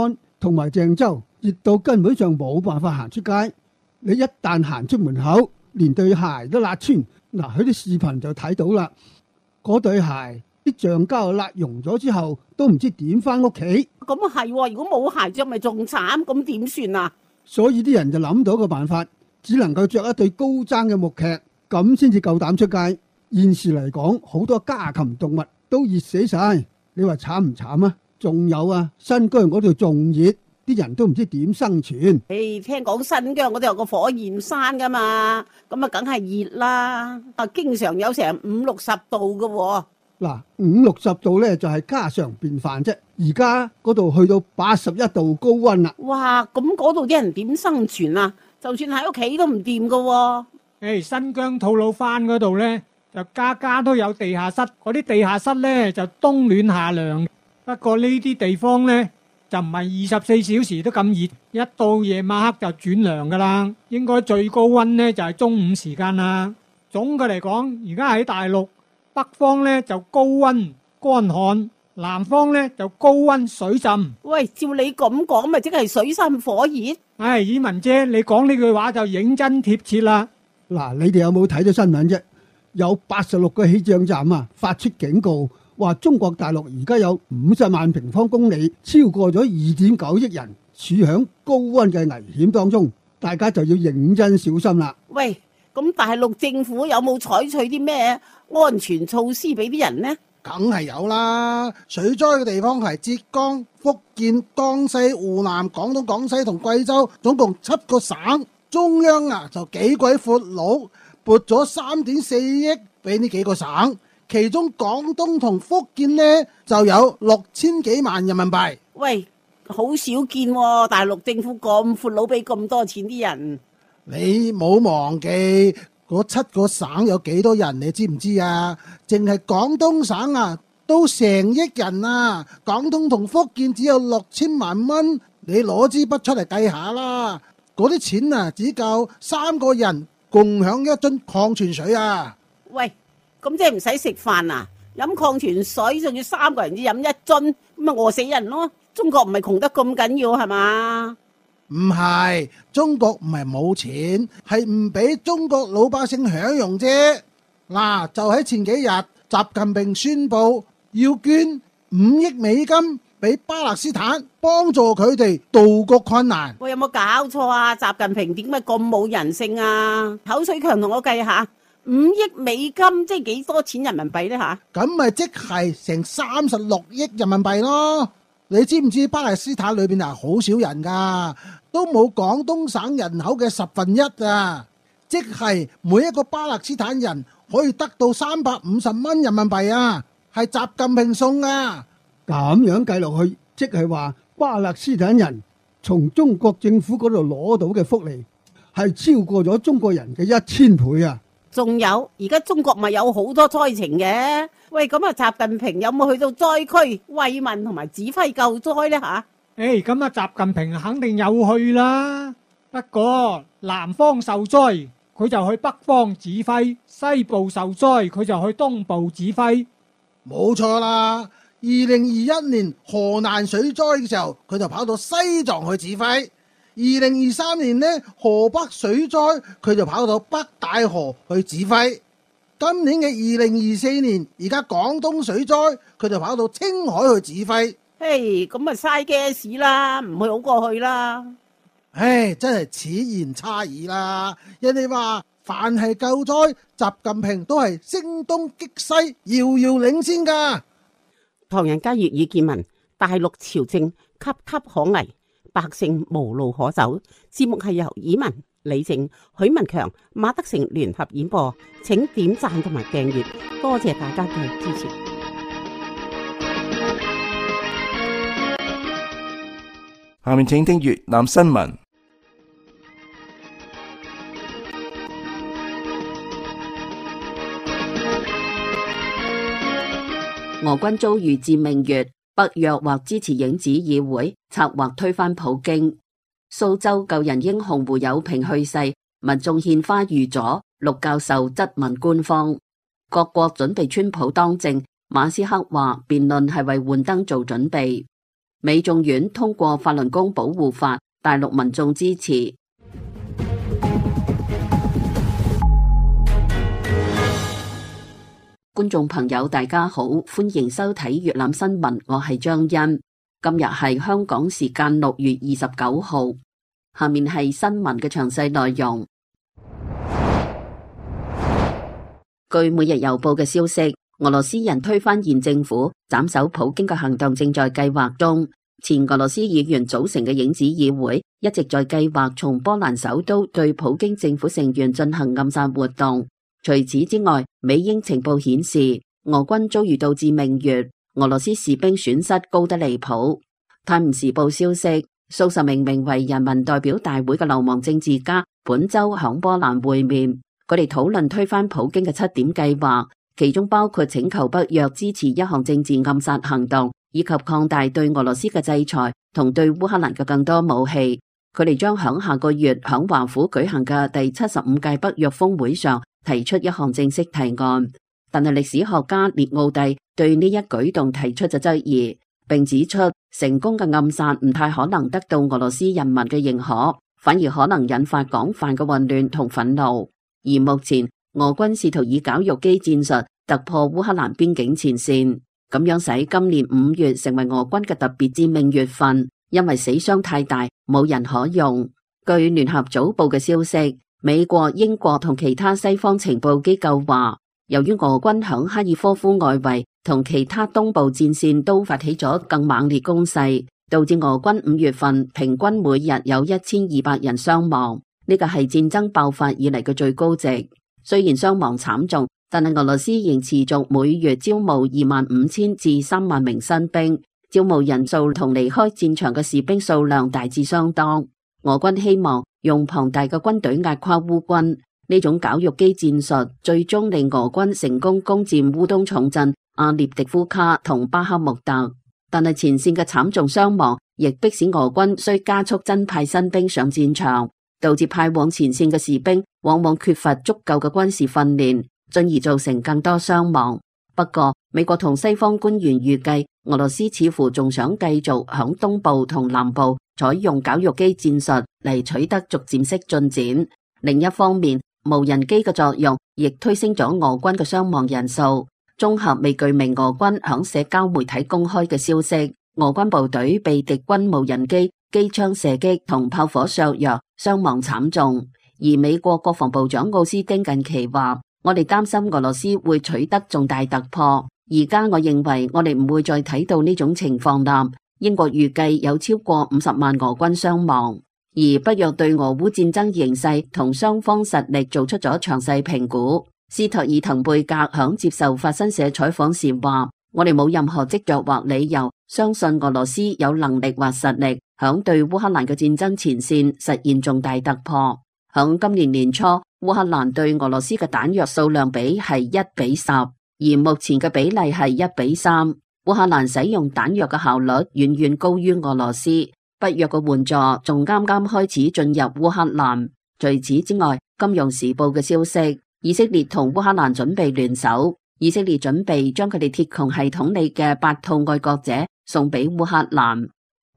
同埋鄭州熱到根本上冇辦法行出街。你一旦行出門口，連對鞋都辣穿。嗱，佢啲視頻就睇到啦，嗰對鞋啲橡膠辣溶咗之後，都唔知點翻屋企。 咁啊係，如果冇鞋着咪仲慘，咁點算啊？ 所以啲人就諗到個辦法，只能夠着一對高踭嘅木屐，咁先至夠膽出街。現時嚟講，好多家禽動物都熱死晒，你話慘唔慘啊？仲有啊，新疆嗰度仲熱，啲人都唔知點生存。 誒，聽講新疆嗰度有個火焰山噶嘛，咁啊梗係熱啦，啊經常有成五六十度噶喎。 嗱，五六十度咧就係家常便飯啫，而家嗰度去到八十一度高溫啦。 哇，咁嗰度啲人點生存啊？就算喺屋企都唔掂噶喎。 誒，新疆吐魯番嗰度咧，就家家都有地下室，嗰啲地下室咧就冬暖夏涼。不過呢啲地方咧就唔係二十四小時都咁熱，一到夜晚黑就轉涼噶啦。應該最高溫咧就係中午時間啦。總嘅嚟講，而家喺大陸北方咧就高溫乾旱，南方咧就高溫水浸。 喂，照你咁講，咪即係水深火熱？ 唉，以文姐，你講呢句話就認真貼切啦。 嗱，你哋有冇睇到新聞啫？有八十六個氣象站啊，發出警告，話中國大陸而家有五十萬平方公里，超過咗二點九億人處響高溫嘅危險當中，大家就要認真小心啦。 喂，咁大陸政府有冇採取啲咩安全措施俾啲人呢？ 梗係有啦，水災嘅地方係浙江、福建、江西、湖南、廣東、廣西同貴州，總共七個省。中央啊就幾鬼闊佬，撥咗三點四億俾呢幾個省，其中廣東同福建呢就有六千幾萬人民幣。 喂，好少見喎，大陸政府咁闊佬俾咁多錢啲人。 你冇忘記嗰七個省有幾多人，你知唔知啊？淨係廣東省啊都成億人啊，廣東同福建只有六千萬蚊，你攞支筆出嚟計下啦。嗰啲錢啊，只夠三個人共享一樽礦泉水啊！ 喂，咁即係唔使食飯啊？飲礦泉水仲要三個人只飲一樽，咁咪餓死人咯！中國唔係窮得咁緊要係嘛？ 唔係，中國唔係冇錢，係唔俾中國老百姓享用啫。嗱，就喺前幾日，習近平宣布要捐五億美金俾巴勒斯坦，幫助佢哋渡過困難。 喂，有冇搞錯啊？習近平點解咁冇人性啊？口水強，同我計下，五億美金即係幾多錢人民幣呢？吓？ 咁咪即係成三十六億人民幣咯。你知唔知巴勒斯坦裏邊係好少人噶，都冇廣東省人口嘅十分一啊！即係每一個巴勒斯坦人可以得到三百五十蚊人民幣啊，係習近平送啊！ 咁樣計落去，即係話巴勒斯坦人從中國政府嗰度攞到嘅福利係超過咗中國人嘅一千倍啊！ 仲有，而家中國咪有好多災情嘅？喂，咁啊，習近平有冇去到災區慰問同埋指揮救災呢？吓？ 誒，咁啊，習近平肯定有去啦。不過南方受災，佢就去北方指揮；西部受災，佢就去東部指揮。 冇錯啦。二零二一年河南水災嘅時候，佢就跑到西藏去指揮；二零二三年呢，河北水災，佢就跑到北戴河去指揮。今年嘅二零二四年，而家廣東水災，佢就跑到青海去指揮。 嘿，咁咪嘥 gas 啦，唔去好過去啦。 唉，真係此言差矣啦！人哋話凡係救災，習近平都係聲東擊西，遙遙領先噶。 唐人街粵語見聞，大陸朝政岌岌可危，百姓無路可走。節目係由以文、李靜、許文強、馬德成聯合演播，請點讚同埋訂閱，多謝大家嘅支持。 下面請聽越南新聞。 俄軍遭遇致命月，北約或支持影子議會策劃推翻普京。蘇州救人英雄胡友平去世，民眾獻花預佐，陸教授質問官方。各國準備川普當政，馬斯克話辯論係為換燈做準備。 美眾院通過法輪功保護法，大陸民眾支持。觀眾朋友大家好，歡迎收睇粵覽新聞，我係張欣。今日係香港時間六月二十九號，下面係新聞嘅詳細內容。據每日郵報嘅消息，俄羅斯人推翻現政府、斬首普京嘅行動正在計劃中。前俄羅斯議員組成嘅影子議會一直在計劃從波蘭首都對普京政府成員進行暗殺活動。除此之外，美英情報顯示，俄軍遭遇到致命穴，俄羅斯士兵損失高得離譜。泰晤士報消息，數十名名為人民代表大會嘅流亡政治家本周響波蘭會面，佢哋討論推翻普京嘅七點計劃，其中包括請求北約支持一項政治暗殺行動，以及擴大對俄羅斯嘅制裁同對烏克蘭嘅更多武器。佢哋將響下個月響華府舉行嘅第七十五屆北約峰會上提出一項正式提案，但係歷史學家列奧蒂對呢一舉動提出咗質疑，並指出成功嘅暗殺唔太可能得到俄羅斯人民嘅認可，反而可能引發廣泛嘅混亂同憤怒。而目前俄軍試圖以絞肉機戰術突破烏克蘭邊境前線，咁樣使今年五月成為俄軍嘅特別致命月份，因為死傷太大，冇人可用。據聯合早報嘅消息，美國、英國同其他西方情報機構話，由於俄軍響哈爾科夫外圍同其他東部戰線都發起咗更猛烈攻勢，導致俄軍五月份平均每日有一千二百人傷亡，呢個係戰爭爆發以嚟嘅最高值。雖然傷亡慘重，但係俄羅斯仍持續每月招募二萬五千至三萬名新兵，招募人數同離開戰場嘅士兵數量大致相當。俄軍希望用龐大嘅軍隊壓垮烏軍，呢種絞肉機戰術最終令俄軍成功攻佔烏東重鎮阿列迪夫卡同巴克穆特，但係前線嘅慘重傷亡亦迫使俄軍需加速增派新兵上戰場，導致派往前線嘅士兵往往缺乏足夠嘅軍事訓練，進而造成更多傷亡。不過，美國同西方官員預計，俄羅斯似乎仲想繼續響東部同南部採用絞肉機戰術嚟取得逐漸式進展。另一方面，無人機嘅作用亦推升咗俄軍嘅傷亡人數。綜合未具名俄軍響社交媒體公開嘅消息，俄軍部隊被敵軍無人機機槍射擊同炮火削弱，傷亡慘重。而美國國防部長奧斯汀近期話，我哋擔心俄羅斯會取得重大突破。而家我認為我哋唔會再睇到呢種情況啦。英國預計有超過五十萬俄軍傷亡，而北約對俄烏戰爭形勢同雙方實力做出咗詳細評估。斯托爾滕貝格響接受法新社採訪時話，我哋冇任何跡象或理由相信俄羅斯有能力或實力響對烏克蘭嘅戰爭前線實現重大突破。響今年年初，烏克蘭對俄羅斯嘅彈藥數量比係一比十。而目前嘅比例係一比三，烏克蘭使用彈藥嘅效率遠遠高於俄羅斯。北約嘅援助仲啱啱開始進入烏克蘭。除此之外，金融時報嘅消息，以色列同烏克蘭準備聯手，以色列準備將佢哋鐵穹系統裏嘅八套愛國者送俾烏克蘭。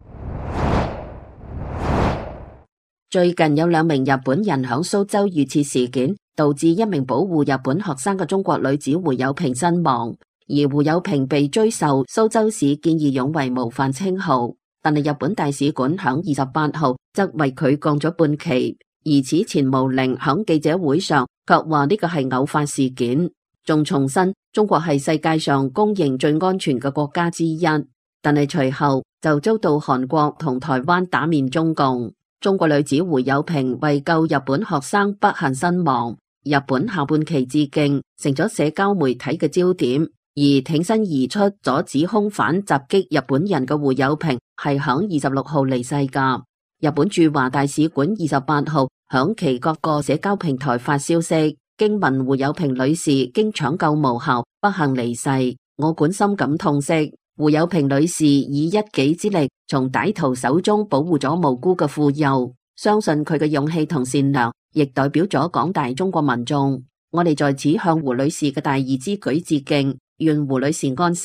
最近有兩名日本人響蘇州遇刺事件，導致一名保護日本學生嘅中國女子胡友平身亡，而胡友平被追授蘇州市見義勇為模範稱號，但係日本大使館響二十八號則為佢降咗半旗。而此前毛寧響記者會上卻話呢個係偶發事件，仲重申中國係世界上公認最安全嘅國家之一，但係隨後就遭到韓國同台灣打面中共。中國女子胡友平為救日本學生不幸身亡，日本下半旗致敬，成咗社交媒體嘅焦點。而挺身而出阻止兇犯襲擊日本人嘅胡友平係響二十六號離世噶。日本駐華大使館二十八號響其各個社交平台發消息，驚聞胡友平女士經搶救無效不幸離世，我館深感痛惜。胡友平女士以一己之力從歹徒手中保護咗無辜嘅婦幼，相信佢嘅勇氣同善良亦代表咗廣大中國民眾。我哋在此向胡女士嘅大義之舉致敬，願胡女士安息。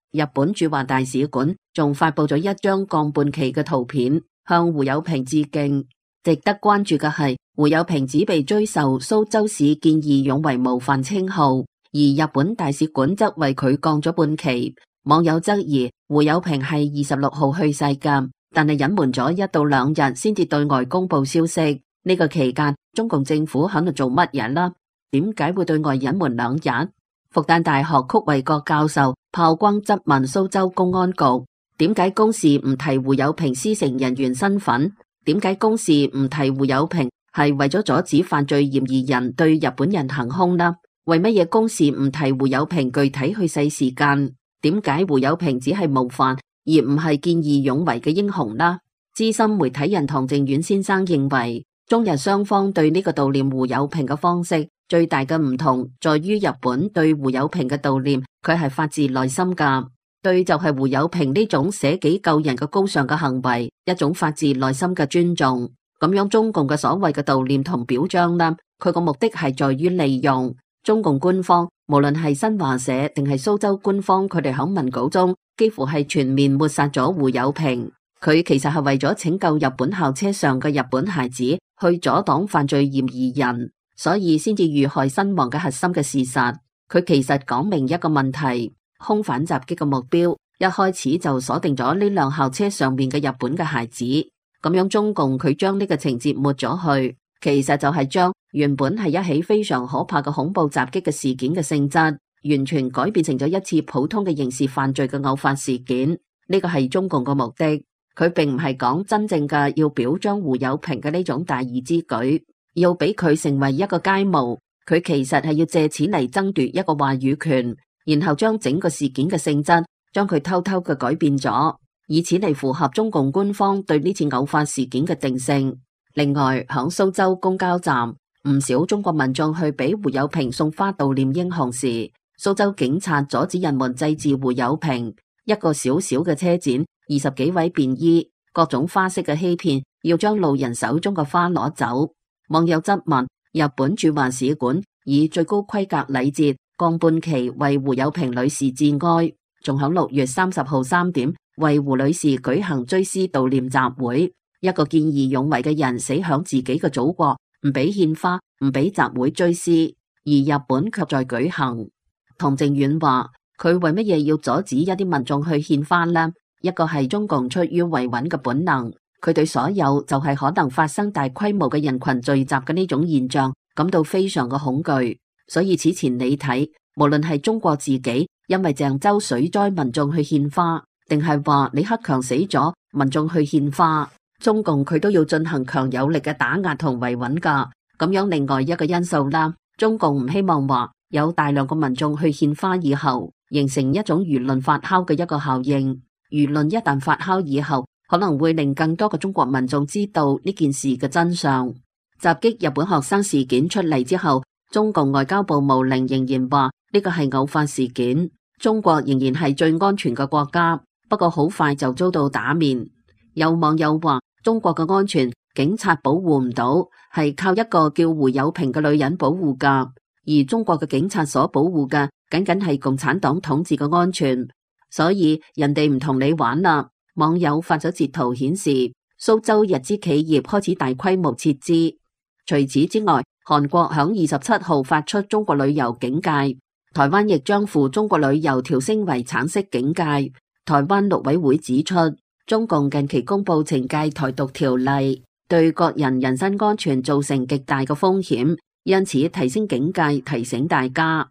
日本駐華大使館仲發佈咗一張降半旗嘅圖片，向胡友平致敬。值得關注嘅係，胡友平只被追授蘇州市見義勇為模範稱號，而日本大使館則為佢降咗半旗。網友質疑胡友平係二十六號去世㗎，但係隱瞞咗一到兩日先至對外公佈消息。呢個期間，中共政府喺度做乜嘢啦？點解會對外隱瞞兩日？復旦大學曲衛國教授炮轟質問蘇州公安局，點解公示唔提胡友平師承人員身份？點解公示唔提胡友平係為咗阻止犯罪嫌疑人對日本人行兇呢？為乜嘢公示唔提胡友平具體去世時間？點解胡友平只係模範而唔係見義勇為嘅英雄呢？資深媒體人唐靖遠先生認為，中日雙方對呢個悼念胡友平嘅方式最大嘅唔同，在於日本對胡友平嘅悼念，佢係發自內心噶，對就係胡友平呢種捨己救人嘅高尚嘅行為，一種發自內心嘅尊重。咁樣中共嘅所謂嘅悼念同表彰啦，佢個目的係在於利用中共官方，無論係新華社定係蘇州官方，佢哋喺文稿中幾乎係全面抹殺咗胡友平。佢其實係為咗拯救日本校車上嘅日本孩子，去阻擋犯罪嫌疑人，所以先至遇害身亡嘅核心嘅事實。佢其實講明一個問題，空反襲擊嘅目標一開始就鎖定咗呢輛校車上面嘅日本嘅孩子。咁樣中共佢將呢個情節抹咗去，其實就係將原本係一起非常可怕嘅恐怖襲擊嘅事件嘅性質，完全改變成咗一次普通嘅刑事犯罪嘅偶發事件。呢個係中共嘅目的。佢並唔係講真正嘅要表彰胡友平嘅呢種大義之舉，要俾佢成為一個楷模。佢其實係要借此嚟爭奪一個話語權，然後將整個事件嘅性質將佢偷偷嘅改變咗，以此嚟符合中共官方對呢次偶發事件嘅定性。另外，響蘇州公交站，唔少中國民眾去俾胡友平送花悼念英雄時，蘇州警察阻止人們祭祀胡友平。一個小小嘅車展，二十幾位便衣，各種花式嘅欺騙，要將路人手中嘅花攞走。網友質問日本駐華使館以最高規格禮節降半旗為胡友平女士致哀，仲喺六月三十號三點為胡女士舉行追思悼念集會。一個見義勇為嘅人死響自己嘅祖國，唔俾獻花，唔俾集會追思，而日本卻在舉行。唐靖遠話，佢為乜嘢要阻止一啲民眾去獻花呢？一個係中共出於維穩嘅本能，佢對所有就係可能發生大規模嘅人群聚集嘅呢種現象感到非常嘅恐懼。所以此前你睇，無論係中國自己因為鄭州水災民眾去獻花，定係話李克強死咗民眾去獻花，中共佢都要進行強有力嘅打壓同維穩噶。咁樣另外一個因素啦，中共唔希望話有大量嘅民眾去獻花以後，形成一種輿論發酵嘅一個效應。輿論一旦發酵以後，可能會令更多嘅中國民眾知道呢件事嘅真相。襲擊日本學生事件出嚟之後，中共外交部毛寧仍然話呢個係偶發事件，中國仍然係最安全嘅國家。不過好快就遭到打面。有網友話中國嘅安全警察保護唔到，係靠一個叫胡友平嘅女人保護噶，而中國嘅警察所保護嘅僅僅係共產黨統治嘅安全。所以人哋唔同你玩啦。網友發咗截圖顯示，蘇州日資企業開始大規模撤資。除此之外，韓國響二十七號發出中國旅遊警戒，台灣亦將赴中國旅遊調升為橙色警戒。台灣陸委會指出，中共近期公布懲戒台獨條例，對個人人身安全造成極大嘅風險，因此提升警戒，提醒大家。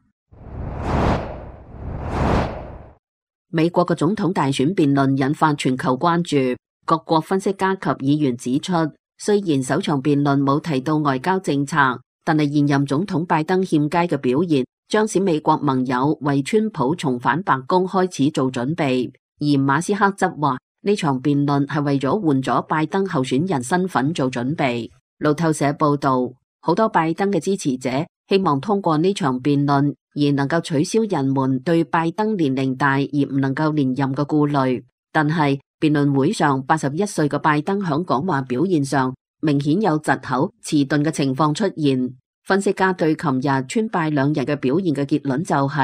美國嘅總統大選辯論引發全球關注，各國分析家及議員指出，雖然首場辯論冇提到外交政策，但係現任總統拜登欠佳嘅表現，將使美國盟友為川普重返白宮開始做準備。而馬斯克則話呢場辯論係為咗換咗拜登候選人身份做準備。路透社報道，好多拜登嘅支持者希望通過呢場辯論而能夠取消人們對拜登年齡大而唔能夠連任嘅顧慮。但係辯論會上八十一歲嘅拜登響講話表現上明顯有窒口遲鈍嘅情況出現。分析家對琴日川拜兩人嘅表現嘅結論就係、是、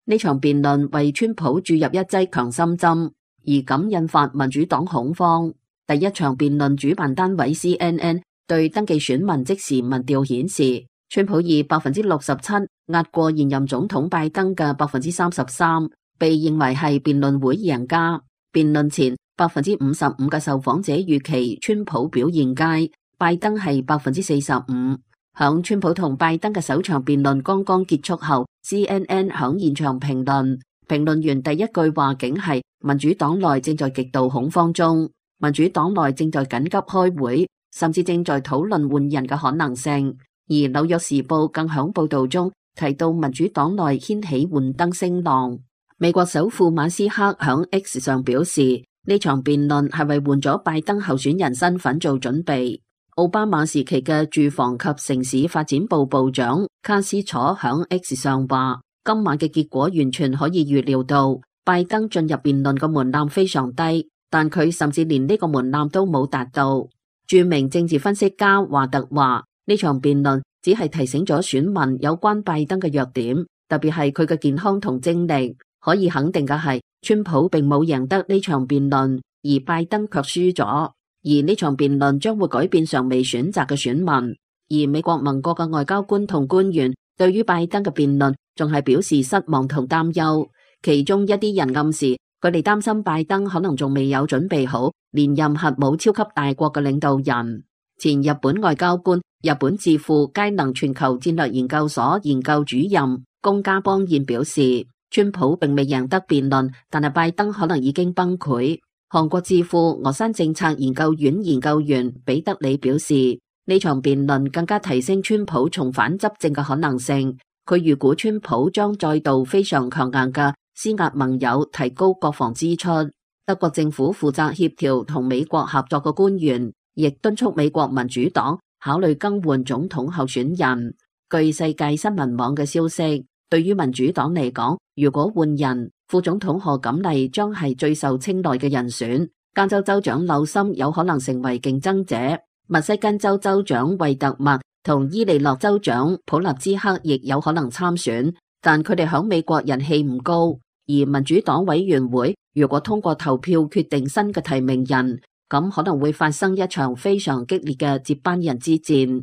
呢場辯論為川普注入一劑強心針，而咁引發民主黨恐慌。第一場辯論主辦單位 C N N 對登記選民即時民調顯示，川普以百分之六十七壓過現任總統拜登嘅百分之三十三，被認為係辯論會贏家。辯論前，百分之五十五嘅受訪者預期川普表現佳，拜登係百分之四十五。響川普同拜登嘅首場辯論剛剛結束後 ，C N N 響現場評論，評論員第一句話竟係民主黨內正在極度恐慌中，民主黨內正在緊急開會，甚至正在討論換人嘅可能性。而紐約時報更響報道中提到民主黨內掀起換燈聲浪。美國首富馬斯克響 X 上表示，呢場辯論係為換咗拜登候選人身份做準備。奧巴馬時期嘅住房及城市發展部部長卡斯楚響 X 上話，今晚嘅結果完全可以預料到，拜登進入辯論嘅門檻非常低，但佢甚至連呢個門檻都冇達到。著名政治分析家華特話，呢場辯論只係提醒咗選民有關拜登嘅弱點，特別係佢嘅健康同精力。可以肯定嘅係，川普並冇贏得呢場辯論，而拜登卻輸咗。而呢場辯論將會改變尚未選擇嘅選民。而美國盟國嘅外交官同官員對於拜登嘅辯論仲係表示失望同擔憂。其中一啲人暗示，佢哋擔心拜登可能仲未有準備好連任核武超級大國嘅領導人。前日本外交官、日本智庫佳能全球戰略研究所研究主任宮家邦彥表示，川普並未贏得辯論，但係拜登可能已經崩潰。韓國智庫峨山政策研究院研究員彼得里表示，呢場辯論更加提升川普重返執政嘅可能性。佢預估川普將再度非常強硬嘅施壓盟友提高國防支出。德國政府負責協調同美國合作嘅官員亦敦促美國民主黨考慮更換總統候選人。據世界新聞網嘅消息，對於民主黨嚟講，如果換人，副總統賀錦麗將係最受青睞嘅人選。加州州長紐森有可能成為競爭者，密西根州州長惠特默同伊利諾州長普立茲克亦有可能參選，但佢哋響美國人氣唔高。而民主黨委員會如果通過投票決定新嘅提名人，咁可能會發生一場非常激烈嘅接班人之戰。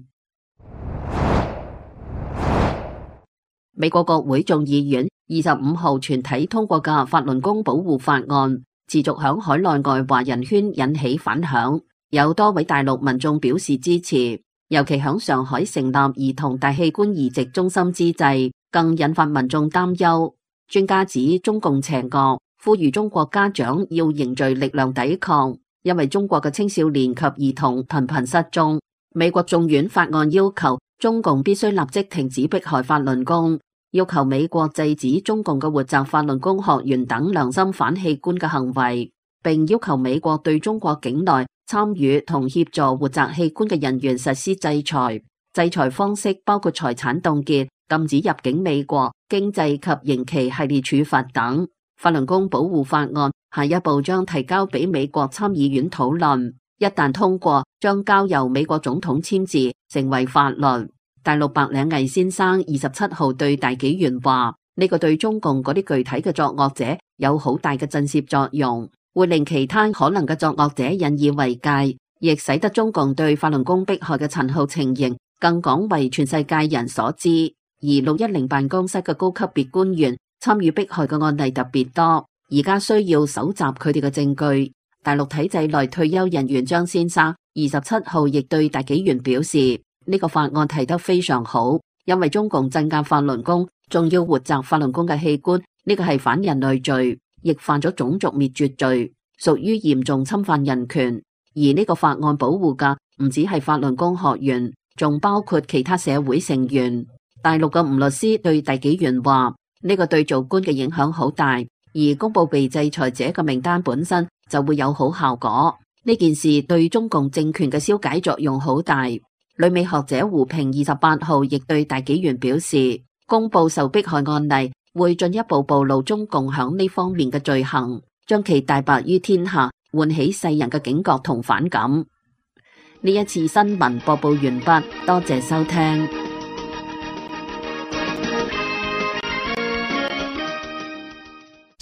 美國國會眾議院二十五號全體通過嘅法輪功保護法案，持續響海內外華人圈引起反響，有多位大陸民眾表示支持，尤其響上海成立兒童大器官移植中心之際，更引發民眾擔憂。專家指中共邪惡，呼籲中國家長要凝聚力量抵抗，因為中國嘅青少年及兒童頻頻失蹤。美國眾院法案要求中共必須立即停止迫害法輪功，要求美國制止中共嘅活摘法輪功學員等良心反器官嘅行為，並要求美國對中國境內參與同協助活摘器官嘅人員實施制裁。制裁方式包括財產凍結、禁止入境美國、經濟及刑期系列處罰等。法輪功保護法案下一步將提交俾美國參議院討論，一旦通過，將交由美國總統簽字，成為法律。大陸白領魏先生二十七號對大紀元話：呢個對中共嗰啲具體嘅作惡者有好大嘅震懾作用，會令其他可能嘅作惡者引以為戒，亦使得中共對法輪功迫害嘅殘酷情形更廣為全世界人所知。而六一零辦公室嘅高級別官員參與迫害嘅案例特別多，而家需要搜集佢哋嘅證據。大陸體制內退休人員張先生二十七號亦對大紀元表示，呢個法案提得非常好，因為中共鎮壓法輪功，仲要活摘法輪功嘅器官，呢個係反人類罪，亦犯咗種族滅絕罪，屬於嚴重侵犯人權。而呢個法案保護嘅唔止係法輪功學員，仲包括其他社會成員。大陸嘅吳律師對大紀元話：呢個對做官嘅影響好大，而公布被制裁者嘅名單本身就會有好效果。呢件事對中共政權嘅消解作用好大。旅美學者胡平二十八號亦對大紀元表示，公布受迫害案例會進一步暴露中共響呢方面嘅罪行，將其大白於天下，喚起世人嘅警覺同反感。呢一次新聞播報完畢，多謝收聽。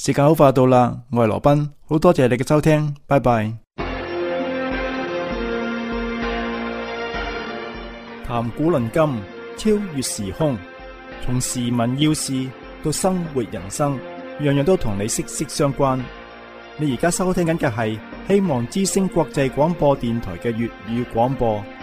時間好快到啦，我係羅賓，好多謝你嘅收聽，拜拜。談古論今，超越時空，從時聞要事到生活人生，樣樣都同你息息相關。你而家收聽緊嘅係希望之聲國際廣播電台嘅粵語廣播。